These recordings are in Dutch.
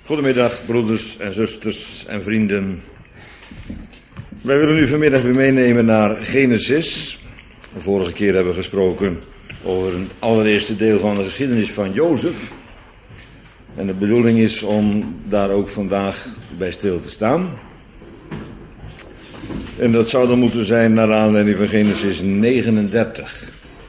Goedemiddag, broeders en zusters en vrienden. Wij willen u vanmiddag weer meenemen naar Genesis. De vorige keer hebben we gesproken over het allereerste deel van de geschiedenis van Jozef. En de bedoeling is om daar ook vandaag bij stil te staan. En dat zou dan moeten zijn naar aanleiding van Genesis 39.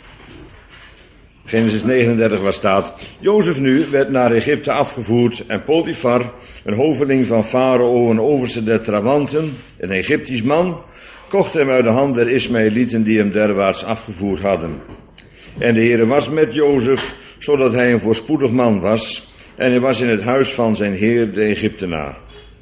Genesis 39 waar staat: Jozef nu werd naar Egypte afgevoerd en Potifar, een hoveling van Farao, een overste der trawanten, een Egyptisch man, kocht hem uit de hand der Ismaëlieten die hem derwaarts afgevoerd hadden. En de Heere was met Jozef, zodat hij een voorspoedig man was, en hij was in het huis van zijn heer de Egyptenaar.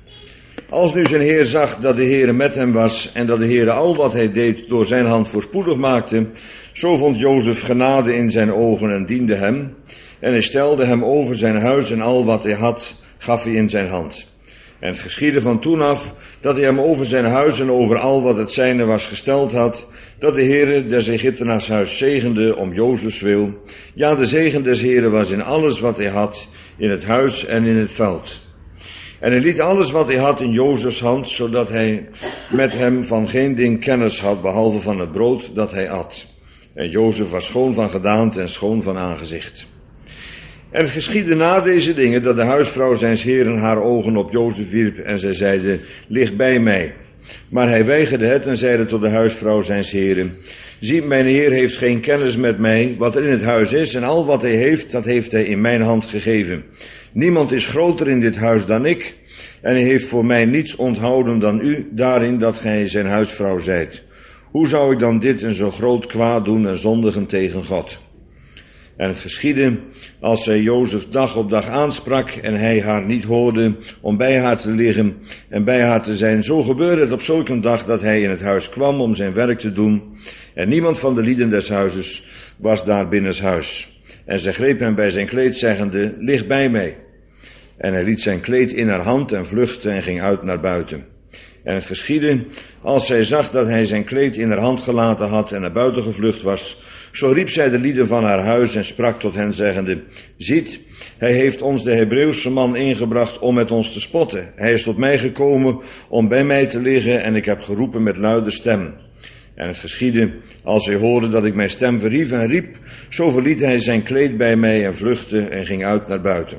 Als nu zijn heer zag dat de Heere met hem was en dat de Heere al wat hij deed door zijn hand voorspoedig maakte, zo vond Jozef genade in zijn ogen en diende hem. En hij stelde hem over zijn huis en al wat hij had, gaf hij in zijn hand. En het geschiedde van toen af, dat hij hem over zijn huis en over al wat het zijne was gesteld had, dat de Heere des Egyptenaars huis zegende om Jozefs wil. Ja, de zegen des Heere was in alles wat hij had, in het huis en in het veld. En hij liet alles wat hij had in Jozefs hand, zodat hij met hem van geen ding kennis had, behalve van het brood dat hij at. En Jozef was schoon van gedaante en schoon van aangezicht. En het geschiedde na deze dingen, dat de huisvrouw zijns heren haar ogen op Jozef wierp, en zij zeide: lig bij mij. Maar hij weigerde het en zeide tot de huisvrouw zijns heren: zie, mijn heer heeft geen kennis met mij, wat er in het huis is, en al wat hij heeft, dat heeft hij in mijn hand gegeven. Niemand is groter in dit huis dan ik, en hij heeft voor mij niets onthouden dan u, daarin dat gij zijn huisvrouw zijt. Hoe zou ik dan dit een zo groot kwaad doen en zondigen tegen God? En het geschiedde, als zij Jozef dag op dag aansprak en hij haar niet hoorde om bij haar te liggen en bij haar te zijn, zo gebeurde het op zulk een dag dat hij in het huis kwam om zijn werk te doen, en niemand van de lieden des huizes was daar binnenshuis. En zij greep hem bij zijn kleed, zeggende: lig bij mij. En hij liet zijn kleed in haar hand en vluchtte en ging uit naar buiten. En het geschiedde, als zij zag dat hij zijn kleed in haar hand gelaten had en naar buiten gevlucht was, zo riep zij de lieden van haar huis en sprak tot hen, zeggende: ziet, hij heeft ons de Hebreeuwse man ingebracht om met ons te spotten. Hij is tot mij gekomen om bij mij te liggen, en ik heb geroepen met luide stem. En het geschiedde, als hij hoorde dat ik mijn stem verhief en riep, zo verliet hij zijn kleed bij mij en vluchtte en ging uit naar buiten.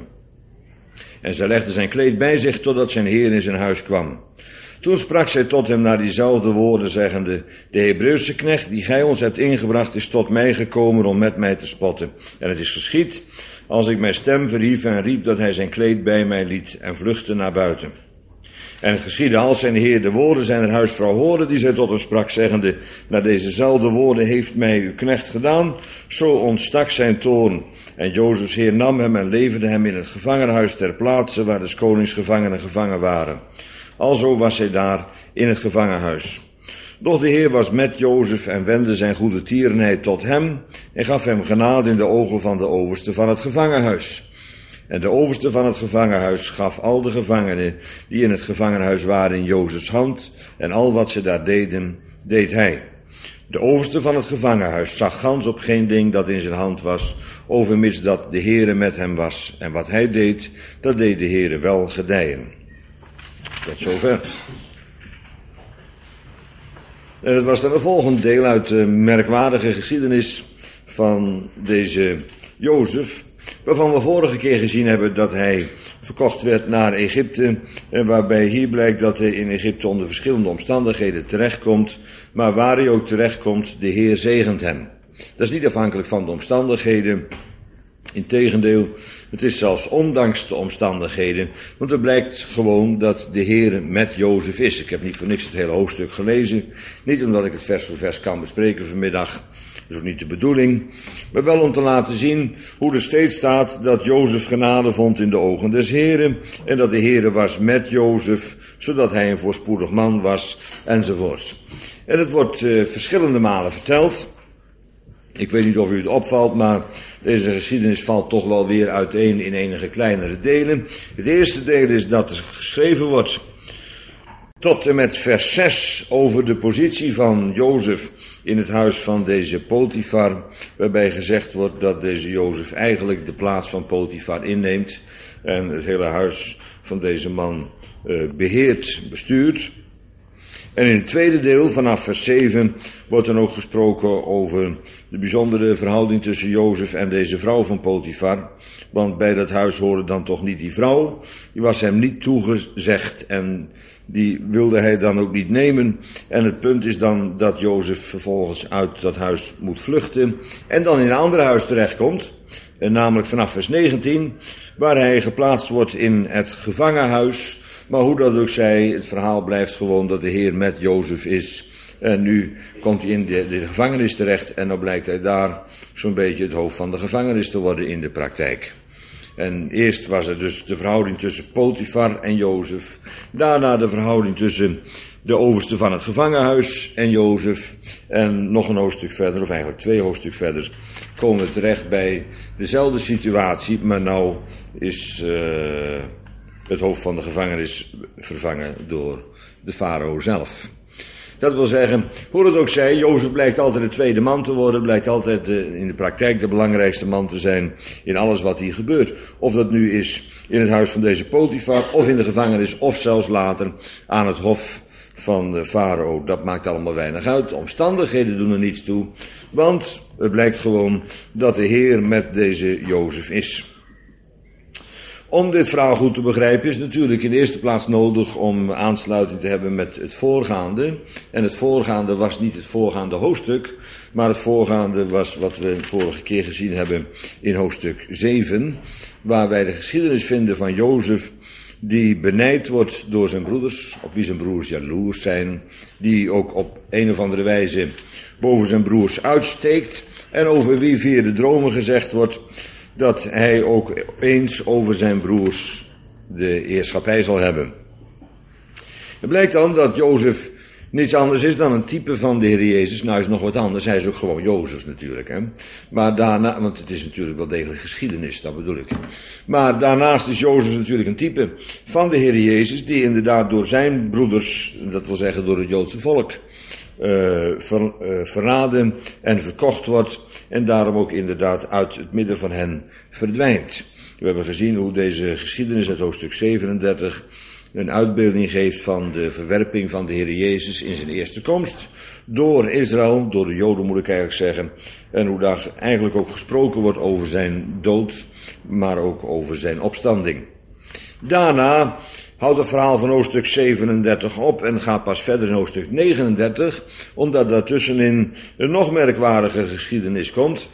En zij legde zijn kleed bij zich totdat zijn heer in zijn huis kwam. Toen sprak zij tot hem naar diezelfde woorden, zeggende: de Hebreeuwse knecht die gij ons hebt ingebracht is tot mij gekomen om met mij te spotten. En het is geschied, als ik mijn stem verhief en riep, dat hij zijn kleed bij mij liet en vluchtte naar buiten. En het geschiedde, als zijn heer de woorden zijner huisvrouw hoorde, die zij tot hem sprak, zeggende: naar dezezelfde woorden heeft mij uw knecht gedaan, zo ontstak zijn toorn. En Jozefs heer nam hem en leverde hem in het gevangenhuis ter plaatse waar des konings gevangenen gevangen waren. Alzo was hij daar in het gevangenhuis. Doch de Heer was met Jozef en wendde zijn goede tierenheid tot hem en gaf hem genade in de ogen van de overste van het gevangenhuis. En de overste van het gevangenhuis gaf al de gevangenen die in het gevangenhuis waren in Jozefs hand, en al wat ze daar deden, deed hij. De overste van het gevangenhuis zag gans op geen ding dat in zijn hand was, overmits dat de Heere met hem was. En wat hij deed, dat deed de Heere wel gedijen. Tot zover. En het was dan een volgend deel uit de merkwaardige geschiedenis van deze Jozef, waarvan we vorige keer gezien hebben dat hij verkocht werd naar Egypte, en waarbij hier blijkt dat hij in Egypte onder verschillende omstandigheden terechtkomt, maar waar hij ook terechtkomt, de Heer zegent hem. Dat is niet afhankelijk van de omstandigheden, integendeel, het is zelfs ondanks de omstandigheden, want er blijkt gewoon dat de Heer met Jozef is. Ik heb niet voor niks het hele hoofdstuk gelezen, niet omdat ik het vers voor vers kan bespreken vanmiddag, dat is ook niet de bedoeling, maar wel om te laten zien hoe er steeds staat dat Jozef genade vond in de ogen des Heeren, en dat de Heere was met Jozef, zodat hij een voorspoedig man was, enzovoorts. En het wordt verschillende malen verteld. Ik weet niet of u het opvalt, maar deze geschiedenis valt toch wel weer uiteen in enige kleinere delen. Het eerste deel is dat er geschreven wordt tot en met vers 6 over de positie van Jozef in het huis van deze Potifar, waarbij gezegd wordt dat deze Jozef eigenlijk de plaats van Potifar inneemt, en het hele huis van deze man beheert, bestuurt. En in het tweede deel, vanaf vers 7, wordt dan ook gesproken over de bijzondere verhouding tussen Jozef en deze vrouw van Potifar. Want bij dat huis hoorde dan toch niet die vrouw. Die was hem niet toegezegd en die wilde hij dan ook niet nemen. En het punt is dan dat Jozef vervolgens uit dat huis moet vluchten en dan in een ander huis terechtkomt. Namelijk vanaf vers 19, waar hij geplaatst wordt in het gevangenhuis. Maar hoe dat ook zij, het verhaal blijft gewoon dat de Heer met Jozef is. En nu komt hij in de gevangenis terecht en dan blijkt hij daar zo'n beetje het hoofd van de gevangenis te worden in de praktijk. En eerst was er dus de verhouding tussen Potifar en Jozef. Daarna de verhouding tussen de overste van het gevangenhuis en Jozef. En nog een hoofdstuk verder, of eigenlijk 2 hoofdstukken verder, komen we terecht bij dezelfde situatie. Maar nou is het hoofd van de gevangenis vervangen door de farao zelf. Dat wil zeggen, hoe het ook zij, Jozef blijkt altijd de tweede man te worden, blijkt altijd in de praktijk de belangrijkste man te zijn in alles wat hier gebeurt. Of dat nu is in het huis van deze Potifar, of in de gevangenis, of zelfs later aan het hof van de farao. Dat maakt allemaal weinig uit. De omstandigheden doen er niets toe, want het blijkt gewoon dat de Heer met deze Jozef is. Om dit verhaal goed te begrijpen is natuurlijk in de eerste plaats nodig om aansluiting te hebben met het voorgaande. En het voorgaande was niet het voorgaande hoofdstuk, maar het voorgaande was wat we de vorige keer gezien hebben in hoofdstuk 7, waar wij de geschiedenis vinden van Jozef, die benijd wordt door zijn broeders, op wie zijn broers jaloers zijn, die ook op een of andere wijze boven zijn broers uitsteekt en over wie via de dromen gezegd wordt dat hij ook eens over zijn broers de heerschappij zal hebben. Het blijkt dan dat Jozef niets anders is dan een type van de Heer Jezus. Nou, hij is nog wat anders. Hij is ook gewoon Jozef natuurlijk. Hè? Maar daarna, want het is natuurlijk wel degelijk geschiedenis, dat bedoel ik. Maar daarnaast is Jozef natuurlijk een type van de Heer Jezus, die inderdaad door zijn broeders, dat wil zeggen door het Joodse volk, verraden en verkocht wordt en daarom ook inderdaad uit het midden van hen verdwijnt. We hebben gezien hoe deze geschiedenis uit hoofdstuk 37 een uitbeelding geeft van de verwerping van de Heer Jezus in zijn eerste komst door Israël, door de Joden moet ik eigenlijk zeggen, en hoe daar eigenlijk ook gesproken wordt over zijn dood, maar ook over zijn opstanding. Daarna houdt het verhaal van hoofdstuk 37 op en gaat pas verder in hoofdstuk 39, omdat daartussenin een nog merkwaardige geschiedenis komt,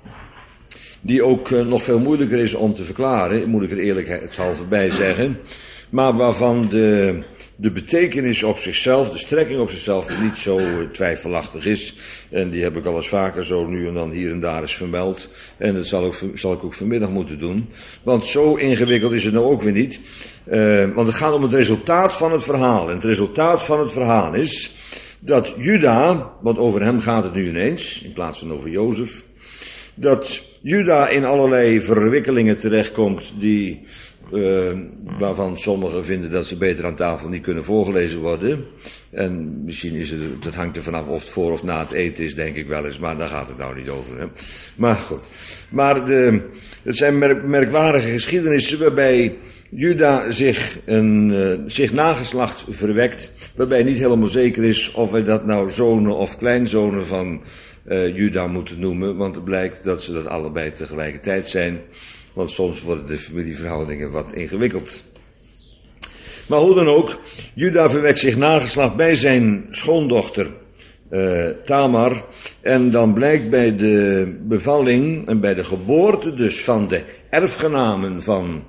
die ook nog veel moeilijker is om te verklaren, moet ik er eerlijkheidshalve bij zeggen, maar waarvan de betekenis op zichzelf, de strekking op zichzelf niet zo twijfelachtig is. En die heb ik al eens vaker zo nu en dan hier en daar eens vermeld. En dat zal ik ook vanmiddag moeten doen. Want zo ingewikkeld is het nou ook weer niet. Want het gaat om het resultaat van het verhaal. En het resultaat van het verhaal is dat Juda, want over hem gaat het nu ineens, in plaats van over Jozef, dat Juda in allerlei verwikkelingen terechtkomt die waarvan sommigen vinden dat ze beter aan tafel niet kunnen voorgelezen worden. En misschien is het, dat hangt er vanaf of het voor of na het eten is, denk ik wel eens, maar daar gaat het nou niet over. Hè. Maar goed. Maar het zijn merkwaardige geschiedenissen waarbij Juda zich nageslacht verwekt, waarbij niet helemaal zeker is of wij dat nou zonen of kleinzonen van Juda moeten noemen, want het blijkt dat ze dat allebei tegelijkertijd zijn. Want soms worden de familieverhoudingen wat ingewikkeld. Maar hoe dan ook, Juda verwekt zich nageslacht bij zijn schoondochter Tamar. En dan blijkt bij de bevalling en bij de geboorte dus van de erfgenamen van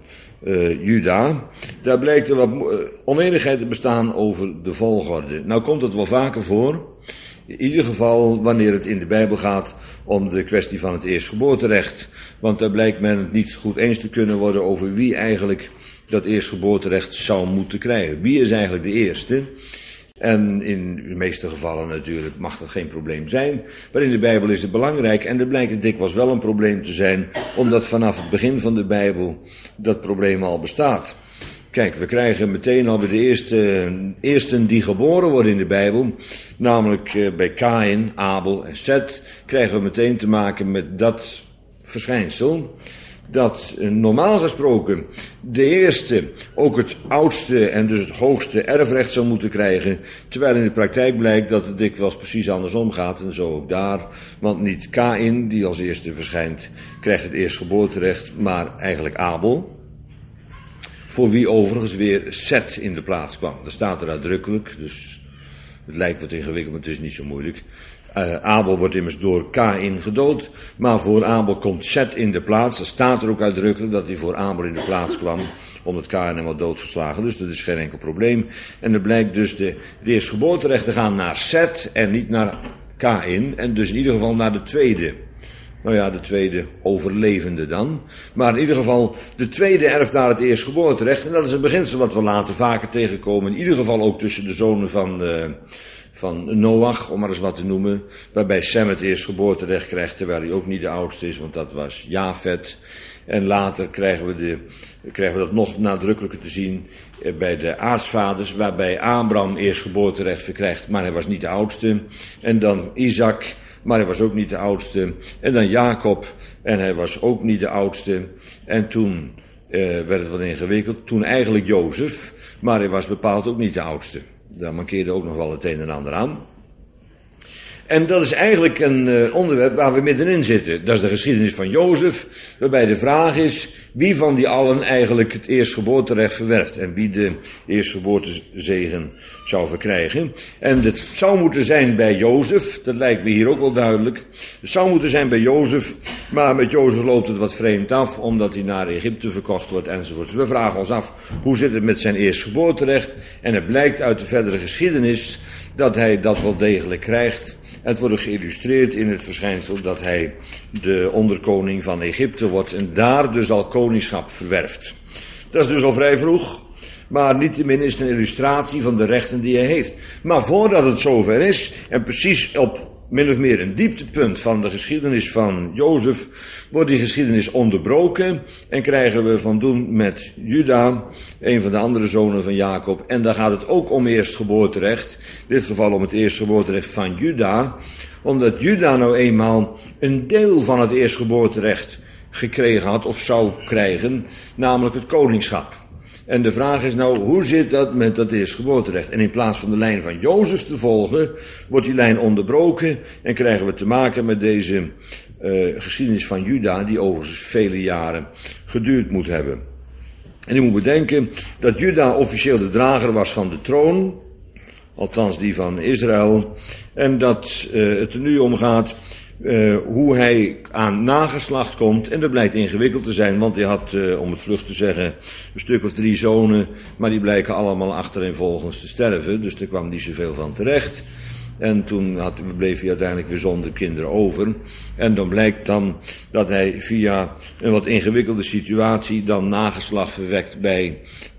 Juda, daar blijkt er wat oneenigheid te bestaan over de volgorde. Nou komt het wel vaker voor. In ieder geval wanneer het in de Bijbel gaat om de kwestie van het eerstgeboorterecht. Want daar blijkt men het niet goed eens te kunnen worden over wie eigenlijk dat eerstgeboorterecht zou moeten krijgen. Wie is eigenlijk de eerste? En in de meeste gevallen natuurlijk mag dat geen probleem zijn. Maar in de Bijbel is het belangrijk en er blijkt het dikwijls wel een probleem te zijn, omdat vanaf het begin van de Bijbel dat probleem al bestaat. Kijk, we krijgen meteen al bij de eersten die geboren worden in de Bijbel, namelijk bij Kaïn, Abel en Seth, krijgen we meteen te maken met dat verschijnsel, dat normaal gesproken de eerste ook het oudste en dus het hoogste erfrecht zou moeten krijgen, terwijl in de praktijk blijkt dat het dikwijls precies andersom gaat en zo ook daar. Want niet Kaïn, die als eerste verschijnt, krijgt het eerstgeboorterecht, maar eigenlijk Abel. Voor wie overigens weer Set in de plaats kwam. Dat staat er uitdrukkelijk, dus het lijkt wat ingewikkeld, maar het is niet zo moeilijk. Abel wordt immers door Kaïn gedood, maar voor Abel komt Set in de plaats. Dat staat er ook uitdrukkelijk dat hij voor Abel in de plaats kwam, omdat Kaïn hem had doodgeslagen, dus dat is geen enkel probleem. En er blijkt dus de eerstgeboorterecht te gaan naar Set en niet naar Kaïn, en dus in ieder geval naar de tweede. Nou ja, de tweede overlevende dan. Maar in ieder geval, de tweede erft naar het eerstgeboorterecht. En dat is een beginsel wat we later vaker tegenkomen. In ieder geval ook tussen de zonen van Noach, om maar eens wat te noemen. Waarbij Sem het eerstgeboorterecht krijgt, terwijl hij ook niet de oudste is, want dat was Jafet. En later krijgen we dat nog nadrukkelijker te zien bij de aartsvaders, waarbij Abraham eerstgeboorterecht verkrijgt, maar hij was niet de oudste. En dan Isaac, maar hij was ook niet de oudste. En dan Jacob, en hij was ook niet de oudste. En toen werd het wat ingewikkeld. Toen eigenlijk Jozef, maar hij was bepaald ook niet de oudste. Daar mankeerde ook nog wel het een en ander aan. En dat is eigenlijk een onderwerp waar we middenin zitten. Dat is de geschiedenis van Jozef, waarbij de vraag is wie van die allen eigenlijk het eerstgeboorterecht verwerft en wie de eerstgeboortezegen zou verkrijgen. En het zou moeten zijn bij Jozef, dat lijkt me hier ook wel duidelijk. Het zou moeten zijn bij Jozef, maar met Jozef loopt het wat vreemd af, omdat hij naar Egypte verkocht wordt enzovoort. Dus we vragen ons af, hoe zit het met zijn eerstgeboorterecht? En het blijkt uit de verdere geschiedenis dat hij dat wel degelijk krijgt. Het wordt ook geïllustreerd in het verschijnsel dat hij de onderkoning van Egypte wordt en daar dus al koningschap verwerft. Dat is dus al vrij vroeg, maar niettemin is het een illustratie van de rechten die hij heeft. Maar voordat het zover is, en precies op min of meer een dieptepunt van de geschiedenis van Jozef, wordt die geschiedenis onderbroken en krijgen we van doen met Juda, een van de andere zonen van Jacob. En daar gaat het ook om eerstgeboorterecht, in dit geval om het eerstgeboorterecht van Juda, omdat Juda nou eenmaal een deel van het eerstgeboorterecht gekregen had of zou krijgen, namelijk het koningschap. En de vraag is nou, hoe zit dat met dat eerstgeboorterecht? En in plaats van de lijn van Jozef te volgen, wordt die lijn onderbroken en krijgen we te maken met deze geschiedenis van Juda, die overigens vele jaren geduurd moet hebben. En je moet bedenken dat Juda officieel de drager was van de troon, althans die van Israël, en dat het er nu om gaat hoe hij aan nageslacht komt. En dat blijkt ingewikkeld te zijn, want hij had, om het vlug te zeggen, een stuk of 3 zonen, maar die blijken allemaal achtereenvolgens te sterven, dus er kwam niet zoveel van terecht. En toen bleef hij uiteindelijk weer zonder kinderen over. En dan blijkt dan dat hij via een wat ingewikkelde situatie dan nageslacht verwekt bij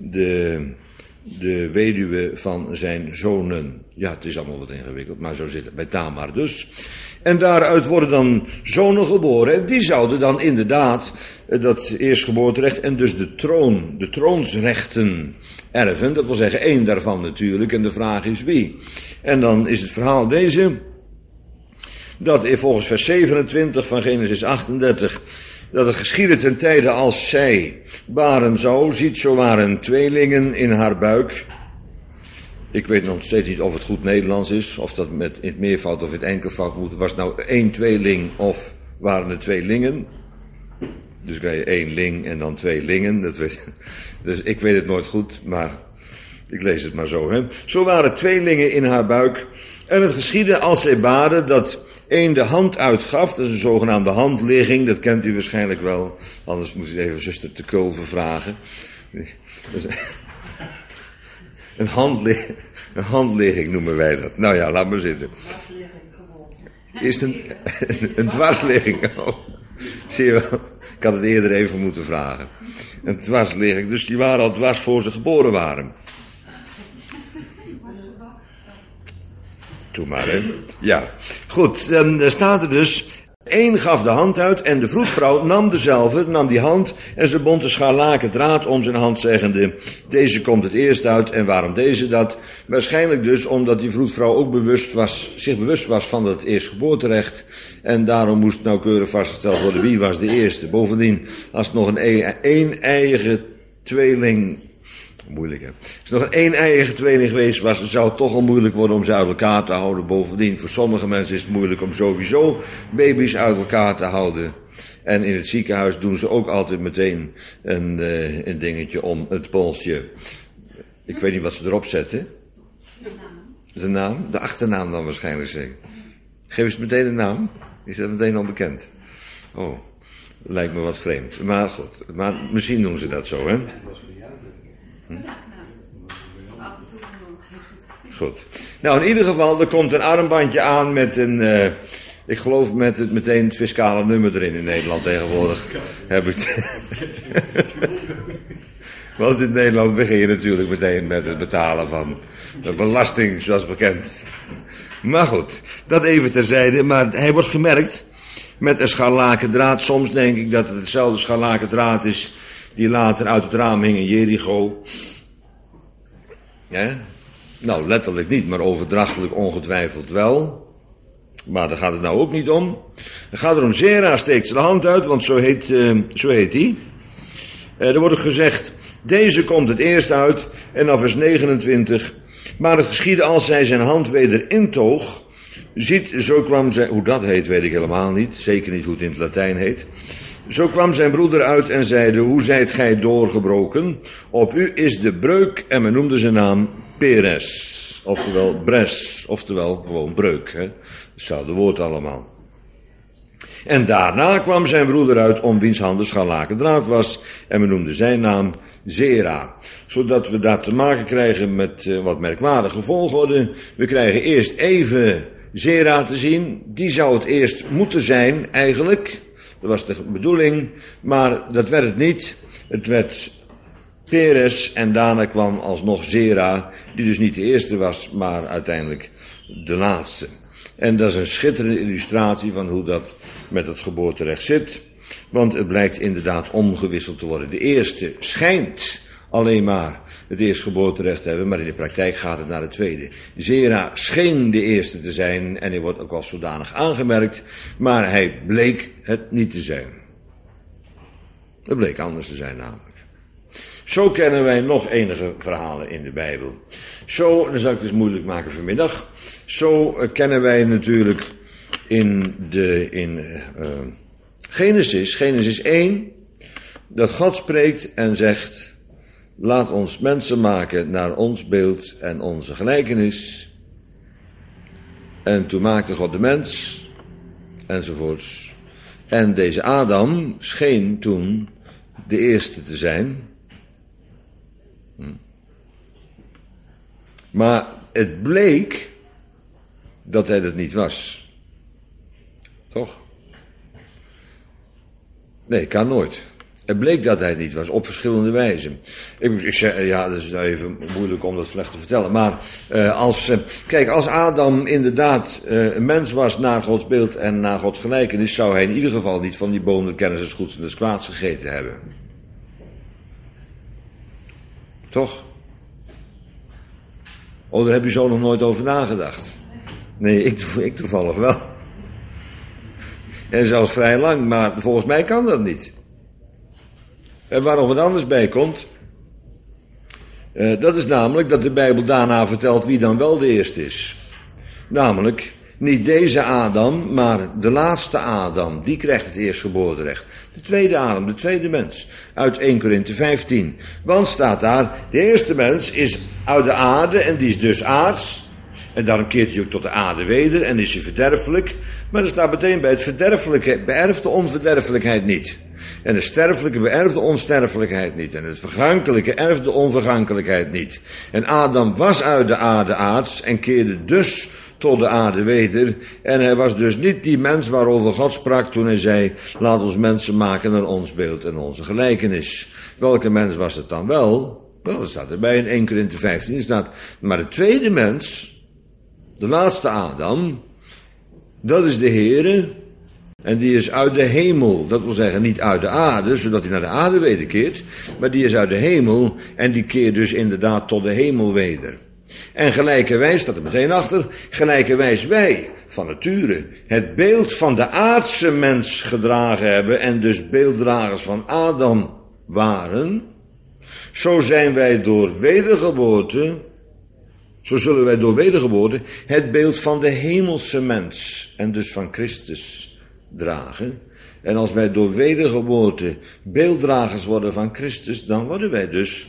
de weduwe van zijn zonen. Ja, het is allemaal wat ingewikkeld, maar zo zit het bij Tamar dus. En daaruit worden dan zonen geboren. En die zouden dan inderdaad dat eerstgeboorterecht en dus de troonsrechten erven. Dat wil zeggen 1 daarvan natuurlijk. En de vraag is wie. En dan is het verhaal deze. Dat volgens vers 27 van Genesis 38. Dat het geschiedde ten tijde als zij baren zou. Ziet, zo waren tweelingen in haar buik. Ik weet nog steeds niet of het goed Nederlands is, of dat in het meervoud of in het enkelvoud moet. Was het nou 1 tweeling of waren het tweelingen? Dus kan je 1 ling en dan 2 lingen. Dus ik weet het nooit goed, maar ik lees het maar zo. Hè. Zo waren tweelingen in haar buik. En het geschiedde als zij baden dat 1 de hand uitgaf. Dat is een zogenaamde handligging, dat kent u waarschijnlijk wel. Anders moet u even zuster te Kulven vragen. Dus, een handligging noemen wij dat. Nou ja, laat maar zitten. Is het een dwarsligging? Oh, zie je wel, ik had het eerder even moeten vragen. Een dwarsligging, dus die waren al dwars voor ze geboren waren. Doe maar, hè. Ja, goed, dan staat er dus Eén gaf de hand uit en de vroedvrouw nam dezelfde, nam die hand en ze bond de scharlaken draad om zijn hand, zeggende, deze komt het eerst uit. En waarom deze dat? Waarschijnlijk dus omdat die vroedvrouw ook zich bewust was van het eerstgeboorterecht. En daarom moest nauwkeurig vastgesteld worden wie was de eerste. Bovendien, als het nog een een-eiige tweeling, moeilijk hè. Als het nog een een-eiige tweeling geweest was, zou het toch al moeilijk worden om ze uit elkaar te houden. Bovendien, voor sommige mensen is het moeilijk om sowieso baby's uit elkaar te houden. En in het ziekenhuis doen ze ook altijd meteen een dingetje om het polsje. Ik weet niet wat ze erop zetten. De naam? De achternaam dan waarschijnlijk zeker. Geef eens meteen de naam. Is dat meteen al bekend? Oh, lijkt me wat vreemd. Maar goed, maar misschien doen ze dat zo, hè? Goed. Nou, in ieder geval, er komt een armbandje aan met ik geloof met meteen het fiscale nummer erin in Nederland tegenwoordig. Heb ik. Want in Nederland begin je natuurlijk meteen met het betalen van de belasting, zoals bekend. Maar goed, dat even terzijde. Maar hij wordt gemerkt met een scharlaken draad. Soms denk ik dat het hetzelfde scharlaken draad is die later uit het raam hing in Jericho. Ja? Nou, letterlijk niet, maar overdrachtelijk ongetwijfeld wel. Maar daar gaat het nou ook niet om. Het gaat erom, Zera steekt zijn hand uit, want zo heet hij. Er wordt gezegd, deze komt het eerst uit. En dan vers 29. Maar het geschiedde als zij zijn hand weder intoog. Ziet, zo kwam zij, hoe dat heet weet ik helemaal niet. Zeker niet hoe het in het Latijn heet. Zo kwam zijn broeder uit en zeide, hoe zijt gij doorgebroken? Op u is de breuk, en men noemde zijn naam Peres. Oftewel Bres, oftewel gewoon breuk. Hè? Hetzelfde woord allemaal. En daarna kwam zijn broeder uit om wiens handen scharlaken draad was. En men noemde zijn naam Zera. Zodat we daar te maken krijgen met wat merkwaardige volgorde. We krijgen eerst even Zera te zien. Die zou het eerst moeten zijn eigenlijk. Dat was de bedoeling. Maar dat werd het niet. Het werd Peres en daarna kwam alsnog Zera. Die dus niet de eerste was, maar uiteindelijk de laatste. En dat is een schitterende illustratie van hoe dat met het geboorterecht zit. Want het blijkt inderdaad omgewisseld te worden. De eerste schijnt alleen maar het eerstgeboorterecht te hebben, maar in de praktijk gaat het naar de tweede. Zera scheen de eerste te zijn en hij wordt ook als zodanig aangemerkt, maar hij bleek het niet te zijn. Het bleek anders te zijn namelijk. Zo kennen wij nog enige verhalen in de Bijbel. Zo, dan zal ik het dus moeilijk maken vanmiddag. Zo kennen wij natuurlijk in Genesis 1, dat God spreekt en zegt, laat ons mensen maken naar ons beeld en onze gelijkenis. En toen maakte God de mens, enzovoorts. En deze Adam scheen toen de eerste te zijn. Maar het bleek dat hij dat niet was. Toch? Nee, kan nooit. Het bleek dat hij het niet was, op verschillende wijzen. Ik zeg, ja, dat is even moeilijk om dat slecht te vertellen. Maar als Adam inderdaad een mens was naar Gods beeld en naar Gods gelijkenis, zou hij in ieder geval niet van die boom de kennis des goeds en des kwaads gegeten hebben. Toch? Oh, daar heb je zo nog nooit over nagedacht. Nee, ik toevallig wel. En zelfs vrij lang, maar volgens mij kan dat niet. En waar nog wat anders bij komt, dat is namelijk dat de Bijbel daarna vertelt wie dan wel de eerste is. Namelijk, niet deze Adam, maar de laatste Adam, die krijgt het eerstgeboorterecht. De tweede Adam, de tweede mens, uit 1 Korinthe 15. Want staat daar, de eerste mens is uit de aarde en die is dus aards. En daarom keert hij ook tot de aarde weder en is hij verderfelijk. Maar er staat meteen bij het verderfelijke, beërft de onverderfelijkheid niet. En het sterfelijke beërft de onsterfelijkheid niet. En het vergankelijke erft de onvergankelijkheid niet. En Adam was uit de aarde aards en keerde dus tot de aarde weder. En hij was dus niet die mens waarover God sprak toen hij zei, laat ons mensen maken naar ons beeld en onze gelijkenis. Welke mens was het dan wel? Wel, dat staat erbij in 1 Korinthe 15 staat, maar de tweede mens, de laatste Adam, dat is de Heere, En die is uit de hemel, dat wil zeggen niet uit de aarde, zodat hij naar de aarde wederkeert, maar die is uit de hemel en die keert dus inderdaad tot de hemel weder. En gelijkerwijs, staat er meteen achter, gelijkerwijs wij van nature het beeld van de aardse mens gedragen hebben en dus beelddragers van Adam waren, zo zijn wij door wedergeboorte, zo zullen wij door wedergeboorte het beeld van de hemelse mens en dus van Christus dragen. En als wij door wedergeboorte beelddragers worden van Christus, dan worden wij dus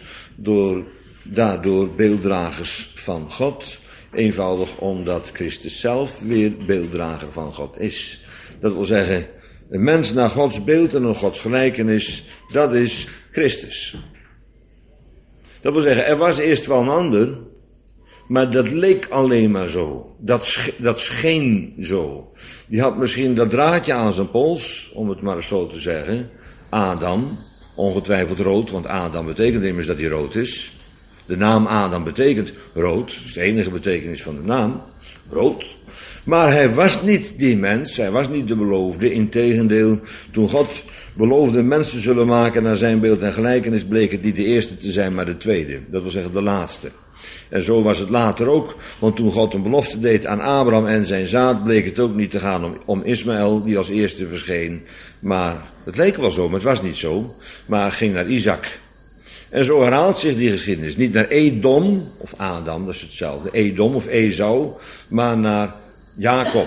daardoor beelddragers van God. Eenvoudig omdat Christus zelf weer beelddrager van God is. Dat wil zeggen, een mens naar Gods beeld en naar Gods gelijkenis, dat is Christus. Dat wil zeggen, er was eerst wel een ander, maar dat leek alleen maar zo. Dat scheen zo. Die had misschien dat draadje aan zijn pols, om het maar zo te zeggen. Adam, ongetwijfeld rood, want Adam betekent immers dat hij rood is. De naam Adam betekent rood, dat is de enige betekenis van de naam, rood. Maar hij was niet die mens, hij was niet de beloofde. Integendeel, toen God beloofde mensen zullen maken naar zijn beeld en gelijkenis, bleek het niet de eerste te zijn, maar de tweede. Dat wil zeggen de laatste. En zo was het later ook, want toen God een belofte deed aan Abraham en zijn zaad, bleek het ook niet te gaan om Ismaël, die als eerste verscheen. Maar het leek wel zo, maar het was niet zo. Maar het ging naar Isaac. En zo herhaalt zich die geschiedenis. Niet naar Edom, of Adam, dat is hetzelfde. Edom of Esau, maar naar Jacob.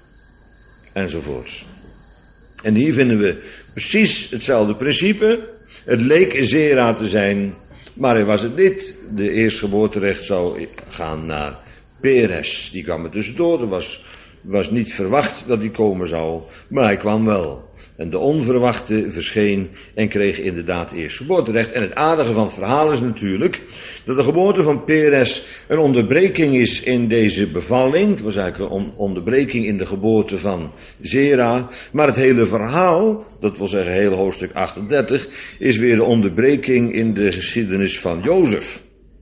Enzovoorts. En hier vinden we precies hetzelfde principe. Het leek Zera te zijn, maar hij was het niet. De eerstgeboorterecht zou gaan naar Peres. Die kwam er tussendoor. Er was niet verwacht dat hij komen zou, maar hij kwam wel. En de onverwachte verscheen en kreeg inderdaad eerstgeboorterecht. En het aardige van het verhaal is natuurlijk dat de geboorte van Peres een onderbreking is in deze bevalling. Het was eigenlijk een onderbreking in de geboorte van Zera. Maar het hele verhaal, dat wil zeggen heel hoofdstuk 38, is weer de onderbreking in de geschiedenis van Jozef.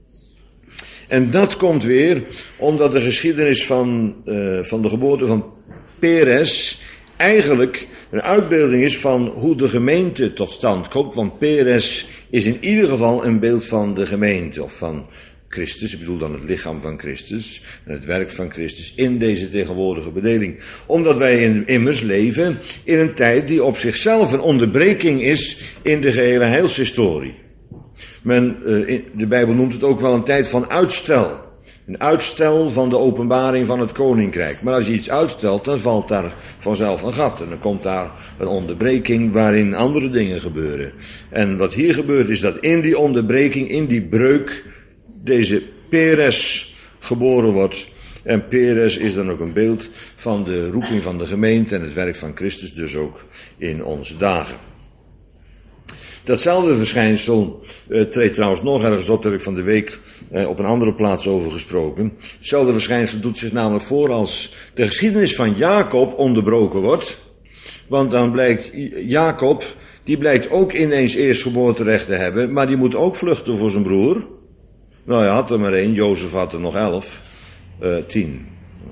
En dat komt weer omdat de geschiedenis van de geboorte van Peres eigenlijk een uitbeelding is van hoe de gemeente tot stand komt. Want Peres is in ieder geval een beeld van de gemeente of van Christus. Ik bedoel dan het lichaam van Christus en het werk van Christus in deze tegenwoordige bedeling. Omdat wij immers leven in een tijd die op zichzelf een onderbreking is in de gehele heilshistorie. De Bijbel noemt het ook wel een tijd van uitstel. Een uitstel van de openbaring van het koninkrijk. Maar als je iets uitstelt, dan valt daar vanzelf een gat. En dan komt daar een onderbreking waarin andere dingen gebeuren. En wat hier gebeurt is dat in die onderbreking, in die breuk, deze Peres geboren wordt. En Peres is dan ook een beeld van de roeping van de gemeente en het werk van Christus dus ook in onze dagen. Datzelfde verschijnsel treedt trouwens nog ergens op, daar heb ik van de week op een andere plaats over gesproken. Hetzelfde verschijnsel doet zich namelijk voor als de geschiedenis van Jacob onderbroken wordt. Want dan blijkt Jacob, die blijkt ook ineens eerstgeboorterecht te hebben, maar die moet ook vluchten voor zijn broer. Nou ja, had er maar één, Jozef had er nog 10.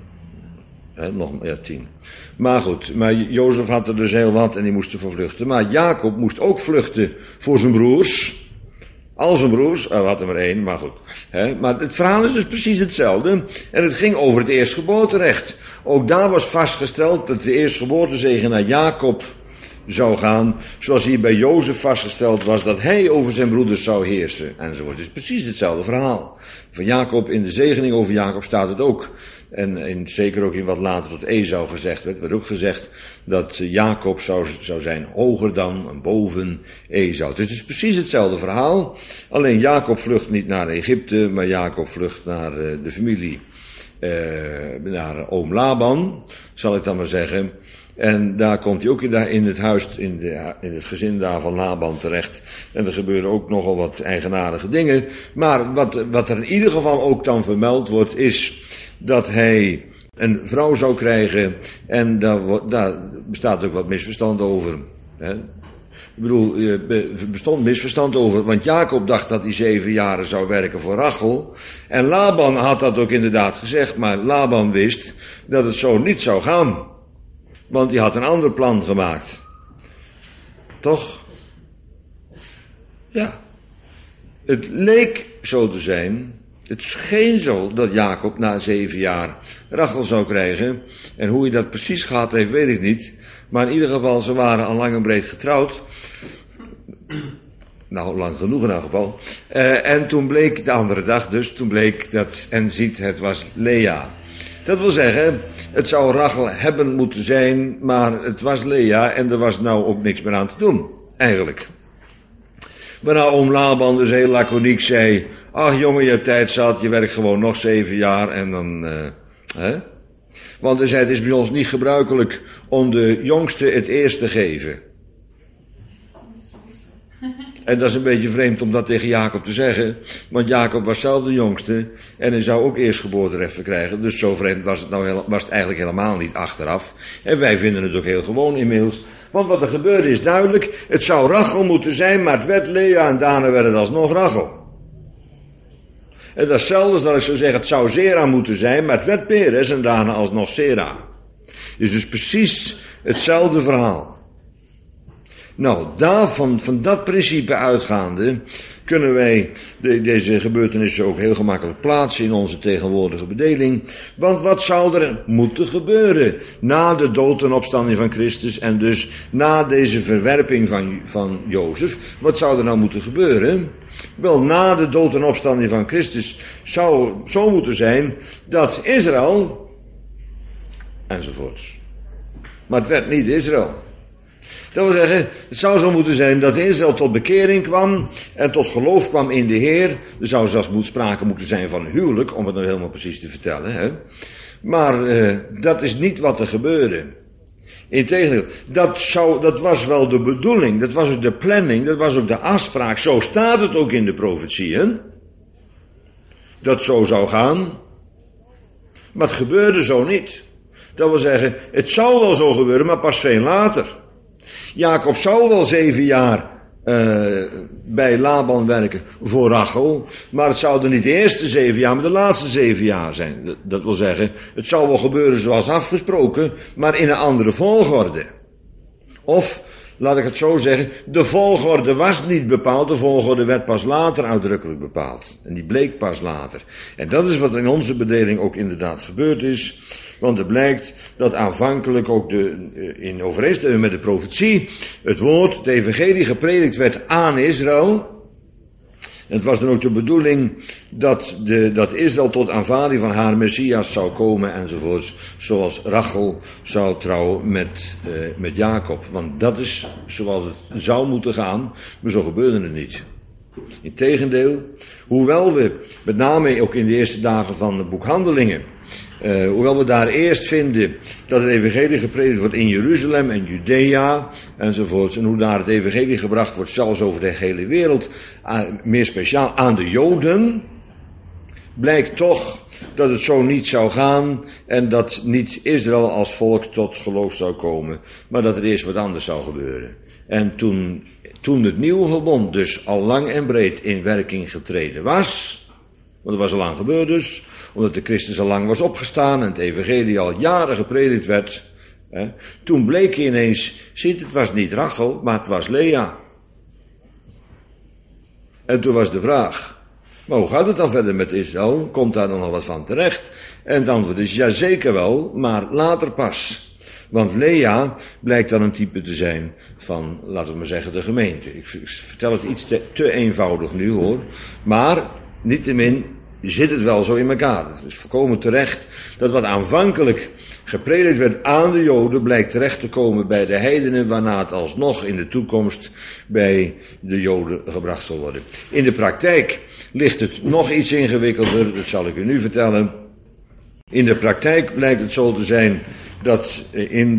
10. Maar goed, maar Jozef had er dus heel wat en die moest ervoor vluchten. Maar Jacob moest ook vluchten voor zijn broers. Al zijn broers, had er maar één, maar goed. Maar het verhaal is dus precies hetzelfde. En het ging over het eerstgeboorterecht. Ook daar was vastgesteld dat de eerstgeboortezegen naar Jacob zou gaan. Zoals hier bij Jozef vastgesteld was dat hij over zijn broeders zou heersen. Enzovoort. Het is precies hetzelfde verhaal. Van Jacob, in de zegening over Jacob staat het ook. En zeker ook in wat later tot Esau gezegd werd ook gezegd dat Jacob zou zijn hoger dan en boven Esau. Dus het is precies hetzelfde verhaal. Alleen Jacob vlucht niet naar Egypte, maar Jacob vlucht naar de familie, naar oom Laban, zal ik dan maar zeggen. En daar komt hij ook in het huis, in het gezin daar van Laban terecht. En er gebeuren ook nogal wat eigenaardige dingen. Maar wat er in ieder geval ook dan vermeld wordt, is dat hij een vrouw zou krijgen. En daar bestaat ook wat misverstand over. Hè? Ik bedoel, er bestond misverstand over, want Jacob dacht dat hij 7 jaren zou werken voor Rachel. En Laban had dat ook inderdaad gezegd, maar Laban wist dat het zo niet zou gaan. Want die had een ander plan gemaakt. Toch? Ja. Het leek zo te zijn. Het scheen zo dat Jacob na 7 jaar Rachel zou krijgen. En hoe hij dat precies gehad heeft, weet ik niet. Maar in ieder geval, ze waren al lang en breed getrouwd. Nou, lang genoeg in elk geval. En toen bleek, de andere dag dus, toen bleek dat, en ziet, het was Lea. Dat wil zeggen, het zou Rachel hebben moeten zijn, maar het was Lea en er was nou ook niks meer aan te doen, eigenlijk. Waarna oom Laban dus heel laconiek zei, ach jongen, je hebt tijd zat, je werkt gewoon nog 7 jaar en dan, hè? Want hij zei, het is bij ons niet gebruikelijk om de jongste het eerst te geven. En dat is een beetje vreemd om dat tegen Jacob te zeggen, want Jacob was zelf de jongste en hij zou ook eerstgeboorterecht verkrijgen. Dus zo vreemd was het eigenlijk helemaal niet achteraf. En wij vinden het ook heel gewoon inmiddels. Want wat er gebeurde is duidelijk, het zou Rachel moeten zijn, maar het werd Lea en daarna werd het alsnog Rachel. En dat is hetzelfde als dat ik zou zeggen, het zou Zera moeten zijn, maar het werd Peres en daarna alsnog Zera. Is dus precies hetzelfde verhaal. Nou, van dat principe uitgaande kunnen wij deze gebeurtenissen ook heel gemakkelijk plaatsen in onze tegenwoordige bedeling. Want wat zou er moeten gebeuren na de dood en opstanding van Christus en dus na deze verwerping van Jozef? Wat zou er nou moeten gebeuren? Wel, na de dood en opstanding van Christus zou zo moeten zijn dat Israël, enzovoorts. Maar het werd niet Israël. Dat wil zeggen, het zou zo moeten zijn dat Israël tot bekering kwam en tot geloof kwam in de Heer. Er zou zelfs sprake moeten zijn van huwelijk, om het nou helemaal precies te vertellen. Hè? Maar dat is niet wat er gebeurde. Integendeel, dat was wel de bedoeling, dat was ook de planning, dat was ook de afspraak. Zo staat het ook in de profetieën. Dat zo zou gaan. Maar het gebeurde zo niet. Dat wil zeggen, het zou wel zo gebeuren, maar pas veel later. Jacob zou wel 7 jaar bij Laban werken voor Rachel, maar het zouden niet de eerste 7 jaar, maar de laatste 7 jaar zijn. Dat wil zeggen, het zou wel gebeuren zoals afgesproken, maar in een andere volgorde. Of, laat ik het zo zeggen, de volgorde was niet bepaald, de volgorde werd pas later uitdrukkelijk bepaald. En die bleek pas later. En dat is wat in onze bedeling ook inderdaad gebeurd is. Want het blijkt dat aanvankelijk ook in overeenstemming met de profetie het woord, het evangelie, gepredikt werd aan Israël. En het was dan ook de bedoeling dat Israël tot aanvaarding van haar Messias zou komen enzovoorts. Zoals Rachel zou trouwen met Jacob. Want dat is zoals het zou moeten gaan, maar zo gebeurde het niet. Integendeel, hoewel we met name ook in de eerste dagen van het boek Handelingen, hoewel we daar eerst vinden dat het evangelie gepredikt wordt in Jeruzalem en Judea enzovoorts. En hoe daar het evangelie gebracht wordt zelfs over de hele wereld. Meer speciaal aan de Joden. Blijkt toch dat het zo niet zou gaan. En dat niet Israël als volk tot geloof zou komen. Maar dat er eerst wat anders zou gebeuren. En toen het nieuwe verbond dus al lang en breed in werking getreden was. Want dat was al lang gebeurd dus. Omdat de Christus al lang was opgestaan en het evangelie al jaren gepredikt werd. Toen bleek je ineens, ziet, het was niet Rachel, maar het was Lea. En toen was de vraag, maar hoe gaat het dan verder met Israël? Komt daar dan nog wat van terecht? En het antwoord is, ja zeker wel, maar later pas. Want Lea blijkt dan een type te zijn van, laten we maar zeggen, de gemeente. Ik vertel het iets te eenvoudig nu hoor. Maar, niettemin, zit het wel zo in elkaar. Het is volkomen terecht dat wat aanvankelijk gepredikt werd aan de Joden blijkt terecht te komen bij de heidenen, waarna het alsnog in de toekomst bij de Joden gebracht zal worden. In de praktijk ligt het nog iets ingewikkelder, dat zal ik u nu vertellen. In de praktijk blijkt het zo te zijn dat in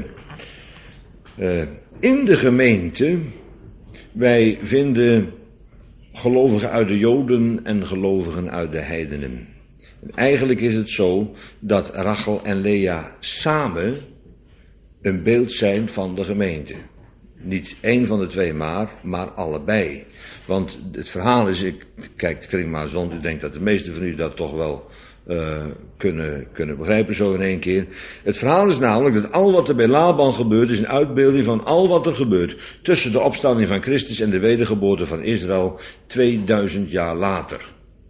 de gemeente wij vinden gelovigen uit de Joden en gelovigen uit de heidenen. En eigenlijk is het zo dat Rachel en Lea samen een beeld zijn van de gemeente. Niet één van de twee maar allebei. Want het verhaal is, ik kijk de kring maar zond, ik denk dat de meesten van u dat toch wel kunnen begrijpen zo in één keer. Het verhaal is namelijk dat al wat er bij Laban gebeurt is een uitbeelding van al wat er gebeurt tussen de opstanding van Christus en de wedergeboorte van Israël 2000 jaar later.